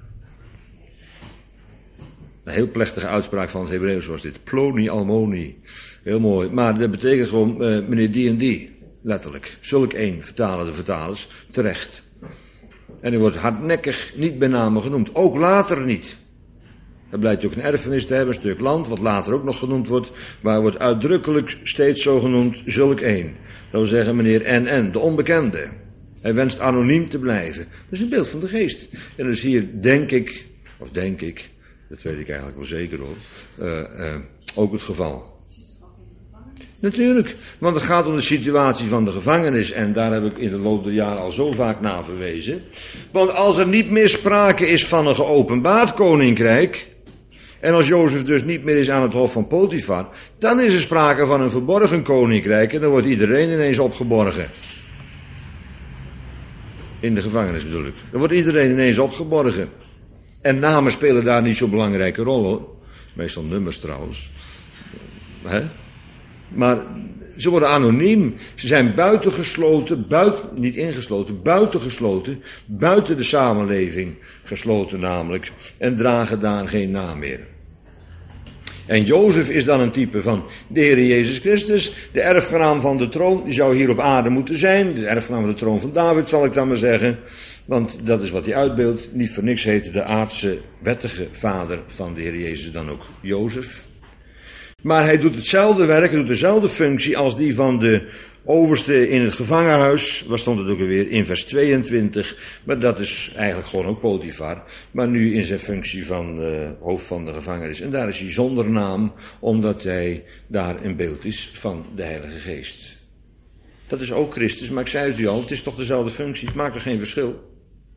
Een heel plechtige uitspraak van het Hebreeuws was dit. Ploni Almoni. Heel mooi. Maar dat betekent gewoon meneer die en die. Letterlijk. Zulk één, vertalen de vertalers. Terecht. En hij wordt hardnekkig niet bij name genoemd. Ook later niet. Dan blijkt hij ook een erfenis te hebben, een stuk land, wat later ook nog genoemd wordt, maar wordt uitdrukkelijk steeds zo genoemd, zulk één. Dat wil zeggen meneer NN, de onbekende. Hij wenst anoniem te blijven. Dat is een beeld van de geest. En dat is hier, denk ik, dat weet ik eigenlijk wel zeker hoor, ook het geval. Natuurlijk, want het gaat om de situatie van de gevangenis en daar heb ik in de loop der jaren al zo vaak naar verwezen. Want als er niet meer sprake is van een geopenbaard koninkrijk, en als Jozef dus niet meer is aan het hof van Potifar, dan is er sprake van een verborgen koninkrijk en dan wordt iedereen ineens opgeborgen. In de gevangenis bedoel ik. Dan wordt iedereen ineens opgeborgen. En namen spelen daar niet zo'n belangrijke rol, hoor. Meestal nummers trouwens. Maar ze worden anoniem. Ze zijn buitengesloten, niet ingesloten, buitengesloten, buiten de samenleving gesloten namelijk. En dragen daar geen naam meer. En Jozef is dan een type van de Heer Jezus Christus, de erfgenaam van de troon. Die zou hier op aarde moeten zijn. De erfgenaam van de troon van David, zal ik dan maar zeggen. Want dat is wat hij uitbeeldt. Niet voor niks heette de aardse wettige vader van de Heer Jezus dan ook Jozef. Maar hij doet hetzelfde werk, hij doet dezelfde functie als die van de overste in het gevangenhuis. Waar stond het ook alweer? In vers 22. Maar dat is eigenlijk gewoon ook Potifar. Maar nu in zijn functie van hoofd van de gevangenis. En daar is hij zonder naam, omdat hij daar een beeld is van de Heilige Geest. Dat is ook Christus, maar ik zei het u al, het is toch dezelfde functie. Het maakt er geen verschil.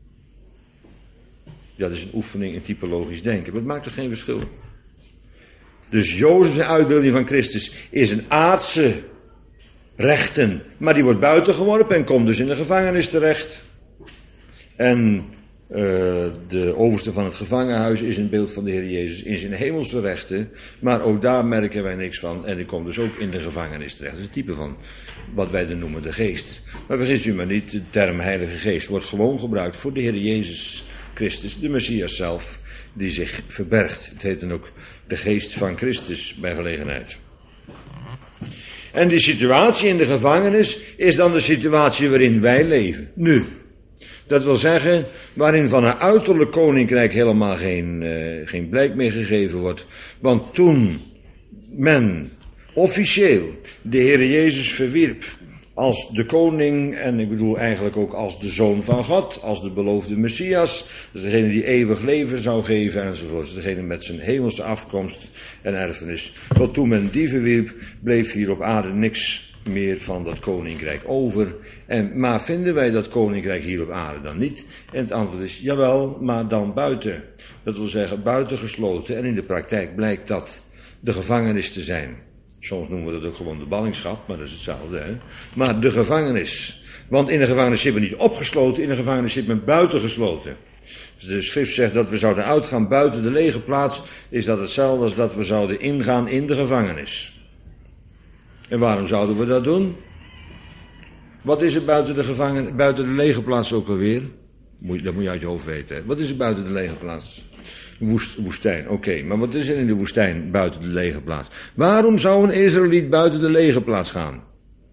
Ja, dat is een oefening in typologisch denken, maar het maakt er geen verschil. Dus Jozef, de uitbeelding van Christus, is een aardse rechten, maar die wordt buiten geworpen en komt dus in de gevangenis terecht. En de overste van het gevangenhuis is een beeld van de Heer Jezus in zijn hemelse rechten, maar ook daar merken wij niks van en die komt dus ook in de gevangenis terecht. Dat is een type van wat wij dan noemen de geest. Maar vergis u maar niet, de term Heilige Geest wordt gewoon gebruikt voor de Heer Jezus Christus, de Messias zelf, die zich verbergt. Het heet dan ook de geest van Christus bij gelegenheid. En die situatie in de gevangenis is dan de situatie waarin wij leven, nu. Dat wil zeggen, waarin van een uiterlijk koninkrijk helemaal geen blijk meer gegeven wordt. Want toen men officieel de Heer Jezus verwierp als de koning, en ik bedoel eigenlijk ook als de Zoon van God, als de beloofde Messias, dus degene die eeuwig leven zou geven enzovoort, degene met zijn hemelse afkomst en erfenis. Tot toen men die verwierp, bleef hier op aarde niks meer van dat koninkrijk over. Maar vinden wij dat koninkrijk hier op aarde dan niet? En het antwoord is, jawel, maar dan buiten. Dat wil zeggen, buitengesloten. En in de praktijk blijkt dat de gevangenis te zijn. Soms noemen we dat ook gewoon de ballingschap, maar dat is hetzelfde, hè. Maar de gevangenis. Want in de gevangenis zit men niet opgesloten, in de gevangenis zit men buitengesloten. Dus de schrift zegt dat we zouden uitgaan buiten de lege plaats, is dat hetzelfde als dat we zouden ingaan in de gevangenis. En waarom zouden we dat doen? Wat is er buiten de lege plaats ook alweer? Dat moet je uit je hoofd weten. Hè? Wat is er buiten de lege plaats? Woestijn, oké. Maar wat is er in de woestijn buiten de lege plaats? Waarom zou een Israëliet buiten de lege plaats gaan?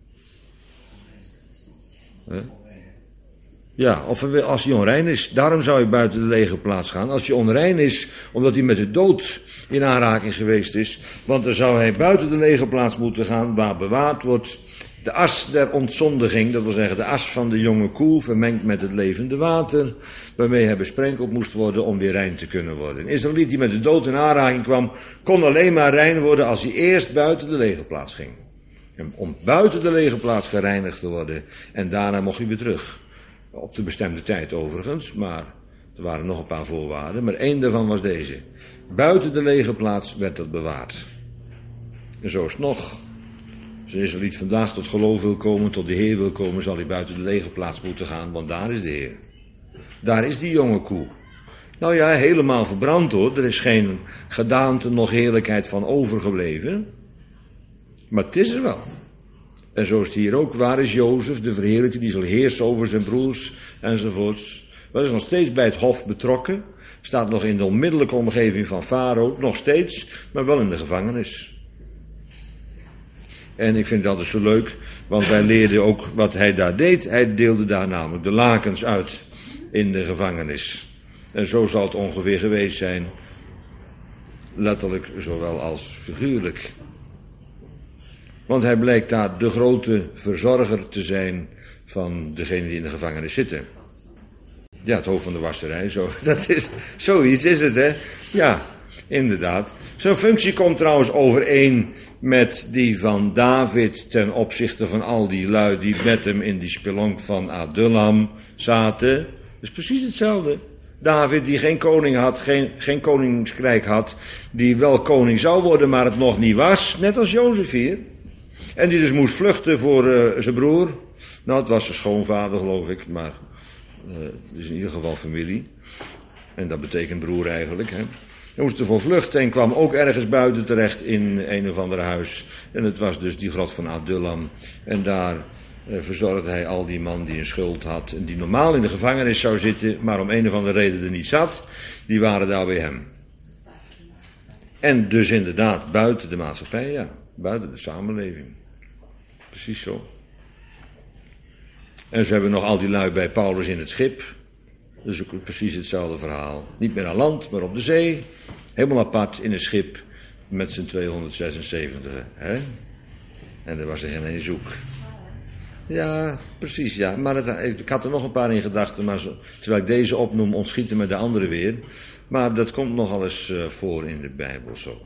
Ja, of als hij onrein is, daarom zou hij buiten de lege plaats gaan. Als hij onrein is, omdat hij met de dood in aanraking geweest is, want dan zou hij buiten de lege plaats moeten gaan, waar bewaard wordt de as der ontzondiging, dat wil zeggen de as van de jonge koe, vermengd met het levende water, waarmee hij besprenkeld moest worden om weer rein te kunnen worden. Een Israëliet die met de dood in aanraking kwam, kon alleen maar rein worden als hij eerst buiten de lege plaats ging. En om buiten de lege plaats gereinigd te worden, en daarna mocht hij weer terug. Op de bestemde tijd overigens, maar er waren nog een paar voorwaarden, maar één daarvan was deze. Buiten de lege plaats werd dat bewaard. En zo is het nog. Als een Israëliet vandaag tot geloof wil komen, tot de Heer wil komen, zal hij buiten de lege plaats moeten gaan, want daar is de Heer. Daar is die jonge koe. Nou ja, helemaal verbrand hoor, er is geen gedaante nog heerlijkheid van overgebleven. Maar het is er wel. En zo is het hier ook. Waar is Jozef, de verheerlijkte, die zal heersen over zijn broers enzovoorts. Hij is nog steeds bij het hof betrokken. Staat nog in de onmiddellijke omgeving van Farao, nog steeds, maar wel in de gevangenis. En ik vind het altijd zo leuk, want wij leerden ook wat hij daar deed. Hij deelde daar namelijk de lakens uit in de gevangenis. En zo zal het ongeveer geweest zijn, letterlijk zowel als figuurlijk. Want hij blijkt daar de grote verzorger te zijn van degene die in de gevangenis zitten. Ja, het hoofd van de wasserij, zoiets is het, hè. Ja, inderdaad. Zijn functie komt trouwens overeen met die van David ten opzichte van al die lui die met hem in die spelonk van Adullam zaten. Dat is precies hetzelfde. David die geen koning had, geen koningsrijk had, die wel koning zou worden, maar het nog niet was, net als Jozef hier. En die dus moest vluchten voor zijn broer. Nou, het was zijn schoonvader, geloof ik, maar is in ieder geval familie. En dat betekent broer eigenlijk. Hè. Hij moest ervoor vluchten en kwam ook ergens buiten terecht in een of ander huis. En het was dus die grot van Adullam. En daar verzorgde hij al die man die een schuld had. En die normaal in de gevangenis zou zitten, maar om een of andere reden er niet zat. Die waren daar bij hem. En dus inderdaad buiten de maatschappij, ja. Buiten de samenleving. Precies zo. En zo hebben we nog al die lui bij Paulus in het schip. Dat is ook precies hetzelfde verhaal. Niet meer aan land, maar op de zee. Helemaal apart in een schip met z'n 276. Hè? En er was er geen één zoek. Ja, precies, ja. Maar ik had er nog een paar in gedachten, maar terwijl ik deze opnoem, ontschieten me de andere weer. Maar dat komt nogal eens voor in de Bijbel zo.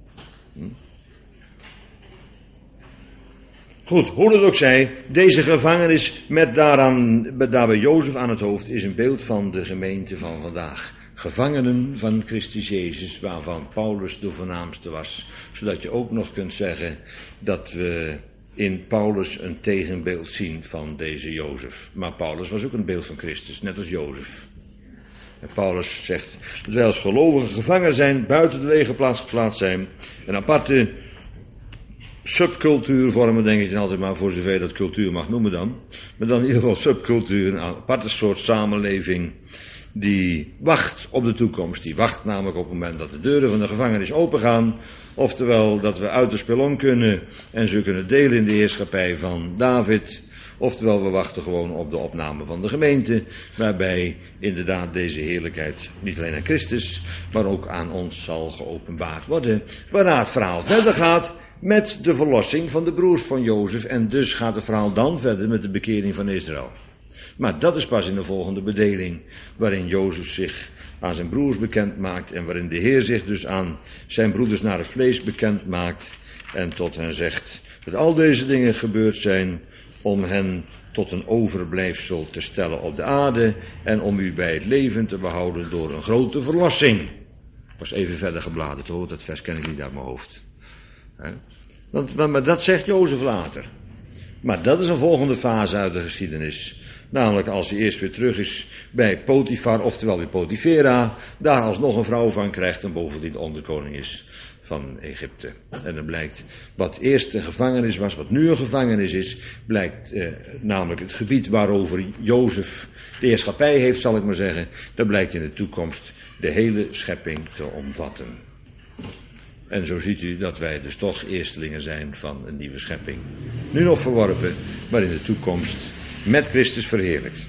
Goed, hoe het ook zij, deze gevangenis met daarbij Jozef aan het hoofd is een beeld van de gemeente van vandaag. Gevangenen van Christus Jezus, waarvan Paulus de voornaamste was. Zodat je ook nog kunt zeggen dat we in Paulus een tegenbeeld zien van deze Jozef. Maar Paulus was ook een beeld van Christus, net als Jozef. En Paulus zegt dat wij als gelovigen gevangen zijn, buiten de legerplaats geplaatst zijn. Een aparte subcultuur vormen, denk ik dan altijd maar, voor zover dat cultuur mag noemen dan. Maar dan in ieder geval subcultuur, een aparte soort samenleving die wacht op de toekomst. Die wacht namelijk op het moment dat de deuren van de gevangenis opengaan. Oftewel dat we uit de spelon kunnen en ze kunnen delen in de heerschappij van David. Oftewel we wachten gewoon op de opname van de gemeente. Waarbij inderdaad deze heerlijkheid niet alleen aan Christus, maar ook aan ons zal geopenbaard worden. Waarna het verhaal verder gaat met de verlossing van de broers van Jozef. En dus gaat het verhaal dan verder met de bekering van Israël. Maar dat is pas in de volgende bedeling, waarin Jozef zich aan zijn broers bekend maakt en waarin de Heer zich dus aan zijn broeders naar het vlees bekend maakt en tot hen zegt dat al deze dingen gebeurd zijn om hen tot een overblijfsel te stellen op de aarde en om u bij het leven te behouden door een grote verlossing. Ik was even verder gebladerd hoor, dat vers ken ik niet uit mijn hoofd. Maar dat zegt Jozef later. Maar dat is een volgende fase uit de geschiedenis. Namelijk als hij eerst weer terug is bij Potifar, oftewel bij Potifera, daar alsnog een vrouw van krijgt en bovendien onderkoning is van Egypte. En dan blijkt wat eerst een gevangenis was, wat nu een gevangenis is, blijkt namelijk het gebied waarover Jozef de heerschappij heeft, zal ik maar zeggen, dat blijkt in de toekomst de hele schepping te omvatten. En zo ziet u dat wij dus toch eerstelingen zijn van een nieuwe schepping. Nu nog verworpen, maar in de toekomst met Christus verheerlijkt.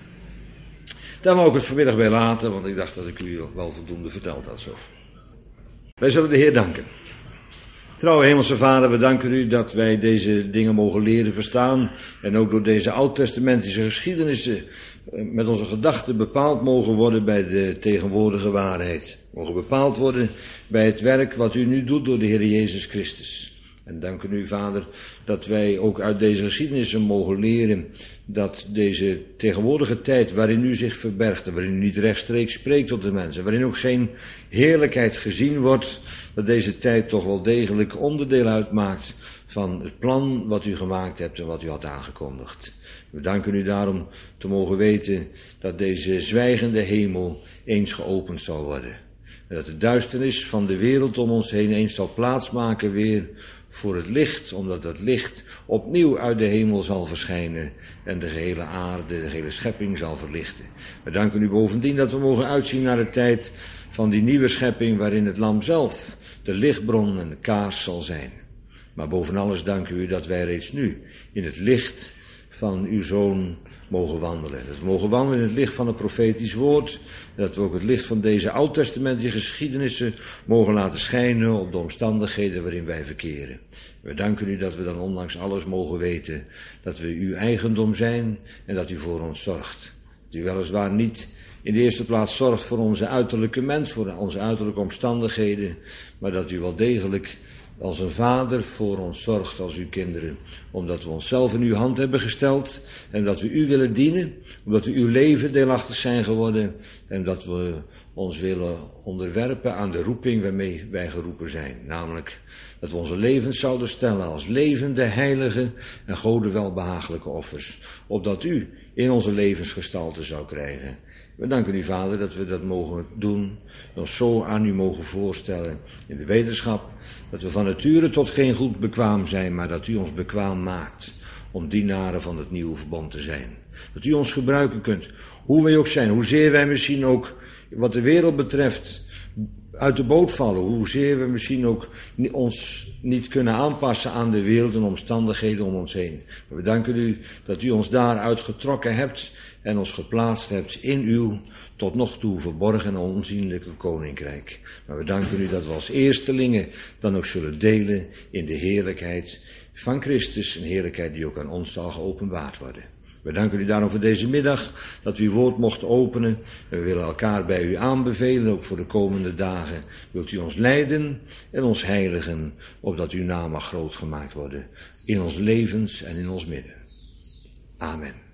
Daar wou ik het vanmiddag bij laten, want ik dacht dat ik u wel voldoende verteld had zo. Wij zullen de Heer danken. Trouwe Hemelse Vader, we danken u dat wij deze dingen mogen leren verstaan. En ook door deze oud-testamentische geschiedenissen met onze gedachten bepaald mogen worden bij de tegenwoordige waarheid. Mogen bepaald worden bij het werk wat u nu doet door de Heer Jezus Christus. En danken u, Vader, dat wij ook uit deze geschiedenissen mogen leren dat deze tegenwoordige tijd waarin u zich verbergt en waarin u niet rechtstreeks spreekt tot de mensen, waarin ook geen heerlijkheid gezien wordt, dat deze tijd toch wel degelijk onderdeel uitmaakt van het plan wat u gemaakt hebt en wat u had aangekondigd. We danken u daarom te mogen weten dat deze zwijgende hemel eens geopend zal worden. En dat de duisternis van de wereld om ons heen eens zal plaatsmaken weer voor het licht, omdat dat licht opnieuw uit de hemel zal verschijnen en de gehele aarde, de gehele schepping zal verlichten. We danken u bovendien dat we mogen uitzien naar de tijd van die nieuwe schepping waarin het lam zelf de lichtbron en de kaars zal zijn. Maar boven alles danken we u dat wij reeds nu in het licht van uw Zoon mogen wandelen. Dat we mogen wandelen in het licht van het profetisch woord. En dat we ook het licht van deze oud-testamentische geschiedenissen mogen laten schijnen op de omstandigheden waarin wij verkeren. We danken u dat we dan ondanks alles mogen weten dat we uw eigendom zijn en dat u voor ons zorgt. Dat u weliswaar niet in de eerste plaats zorgt voor onze uiterlijke mens, voor onze uiterlijke omstandigheden, maar dat u wel degelijk als een vader voor ons zorgt als uw kinderen, omdat we onszelf in uw hand hebben gesteld en dat we u willen dienen, omdat we uw leven deelachtig zijn geworden en dat we ons willen onderwerpen aan de roeping waarmee wij geroepen zijn. Namelijk dat we onze levens zouden stellen als levende, heilige en Gode welbehagelijke offers. Opdat u in onze levens gestalte zou krijgen. We danken u, Vader, dat we dat mogen doen, ons zo aan u mogen voorstellen in de wetenschap dat we van nature tot geen goed bekwaam zijn, maar dat u ons bekwaam maakt om dienaren van het nieuwe verbond te zijn. Dat u ons gebruiken kunt, hoe wij ook zijn, hoezeer wij misschien ook wat de wereld betreft uit de boot vallen, hoezeer we misschien ook ons niet kunnen aanpassen aan de wereld en omstandigheden om ons heen. Maar we danken u dat u ons daaruit getrokken hebt en ons geplaatst hebt in uw tot nog toe verborgen en onzienlijke koninkrijk. Maar we danken u dat we als eerstelingen dan ook zullen delen in de heerlijkheid van Christus, een heerlijkheid die ook aan ons zal geopenbaard worden. We danken u daarom voor deze middag, dat u uw woord mocht openen. En we willen elkaar bij u aanbevelen, ook voor de komende dagen. Wilt u ons leiden en ons heiligen, opdat uw naam mag groot gemaakt worden in ons levens en in ons midden. Amen.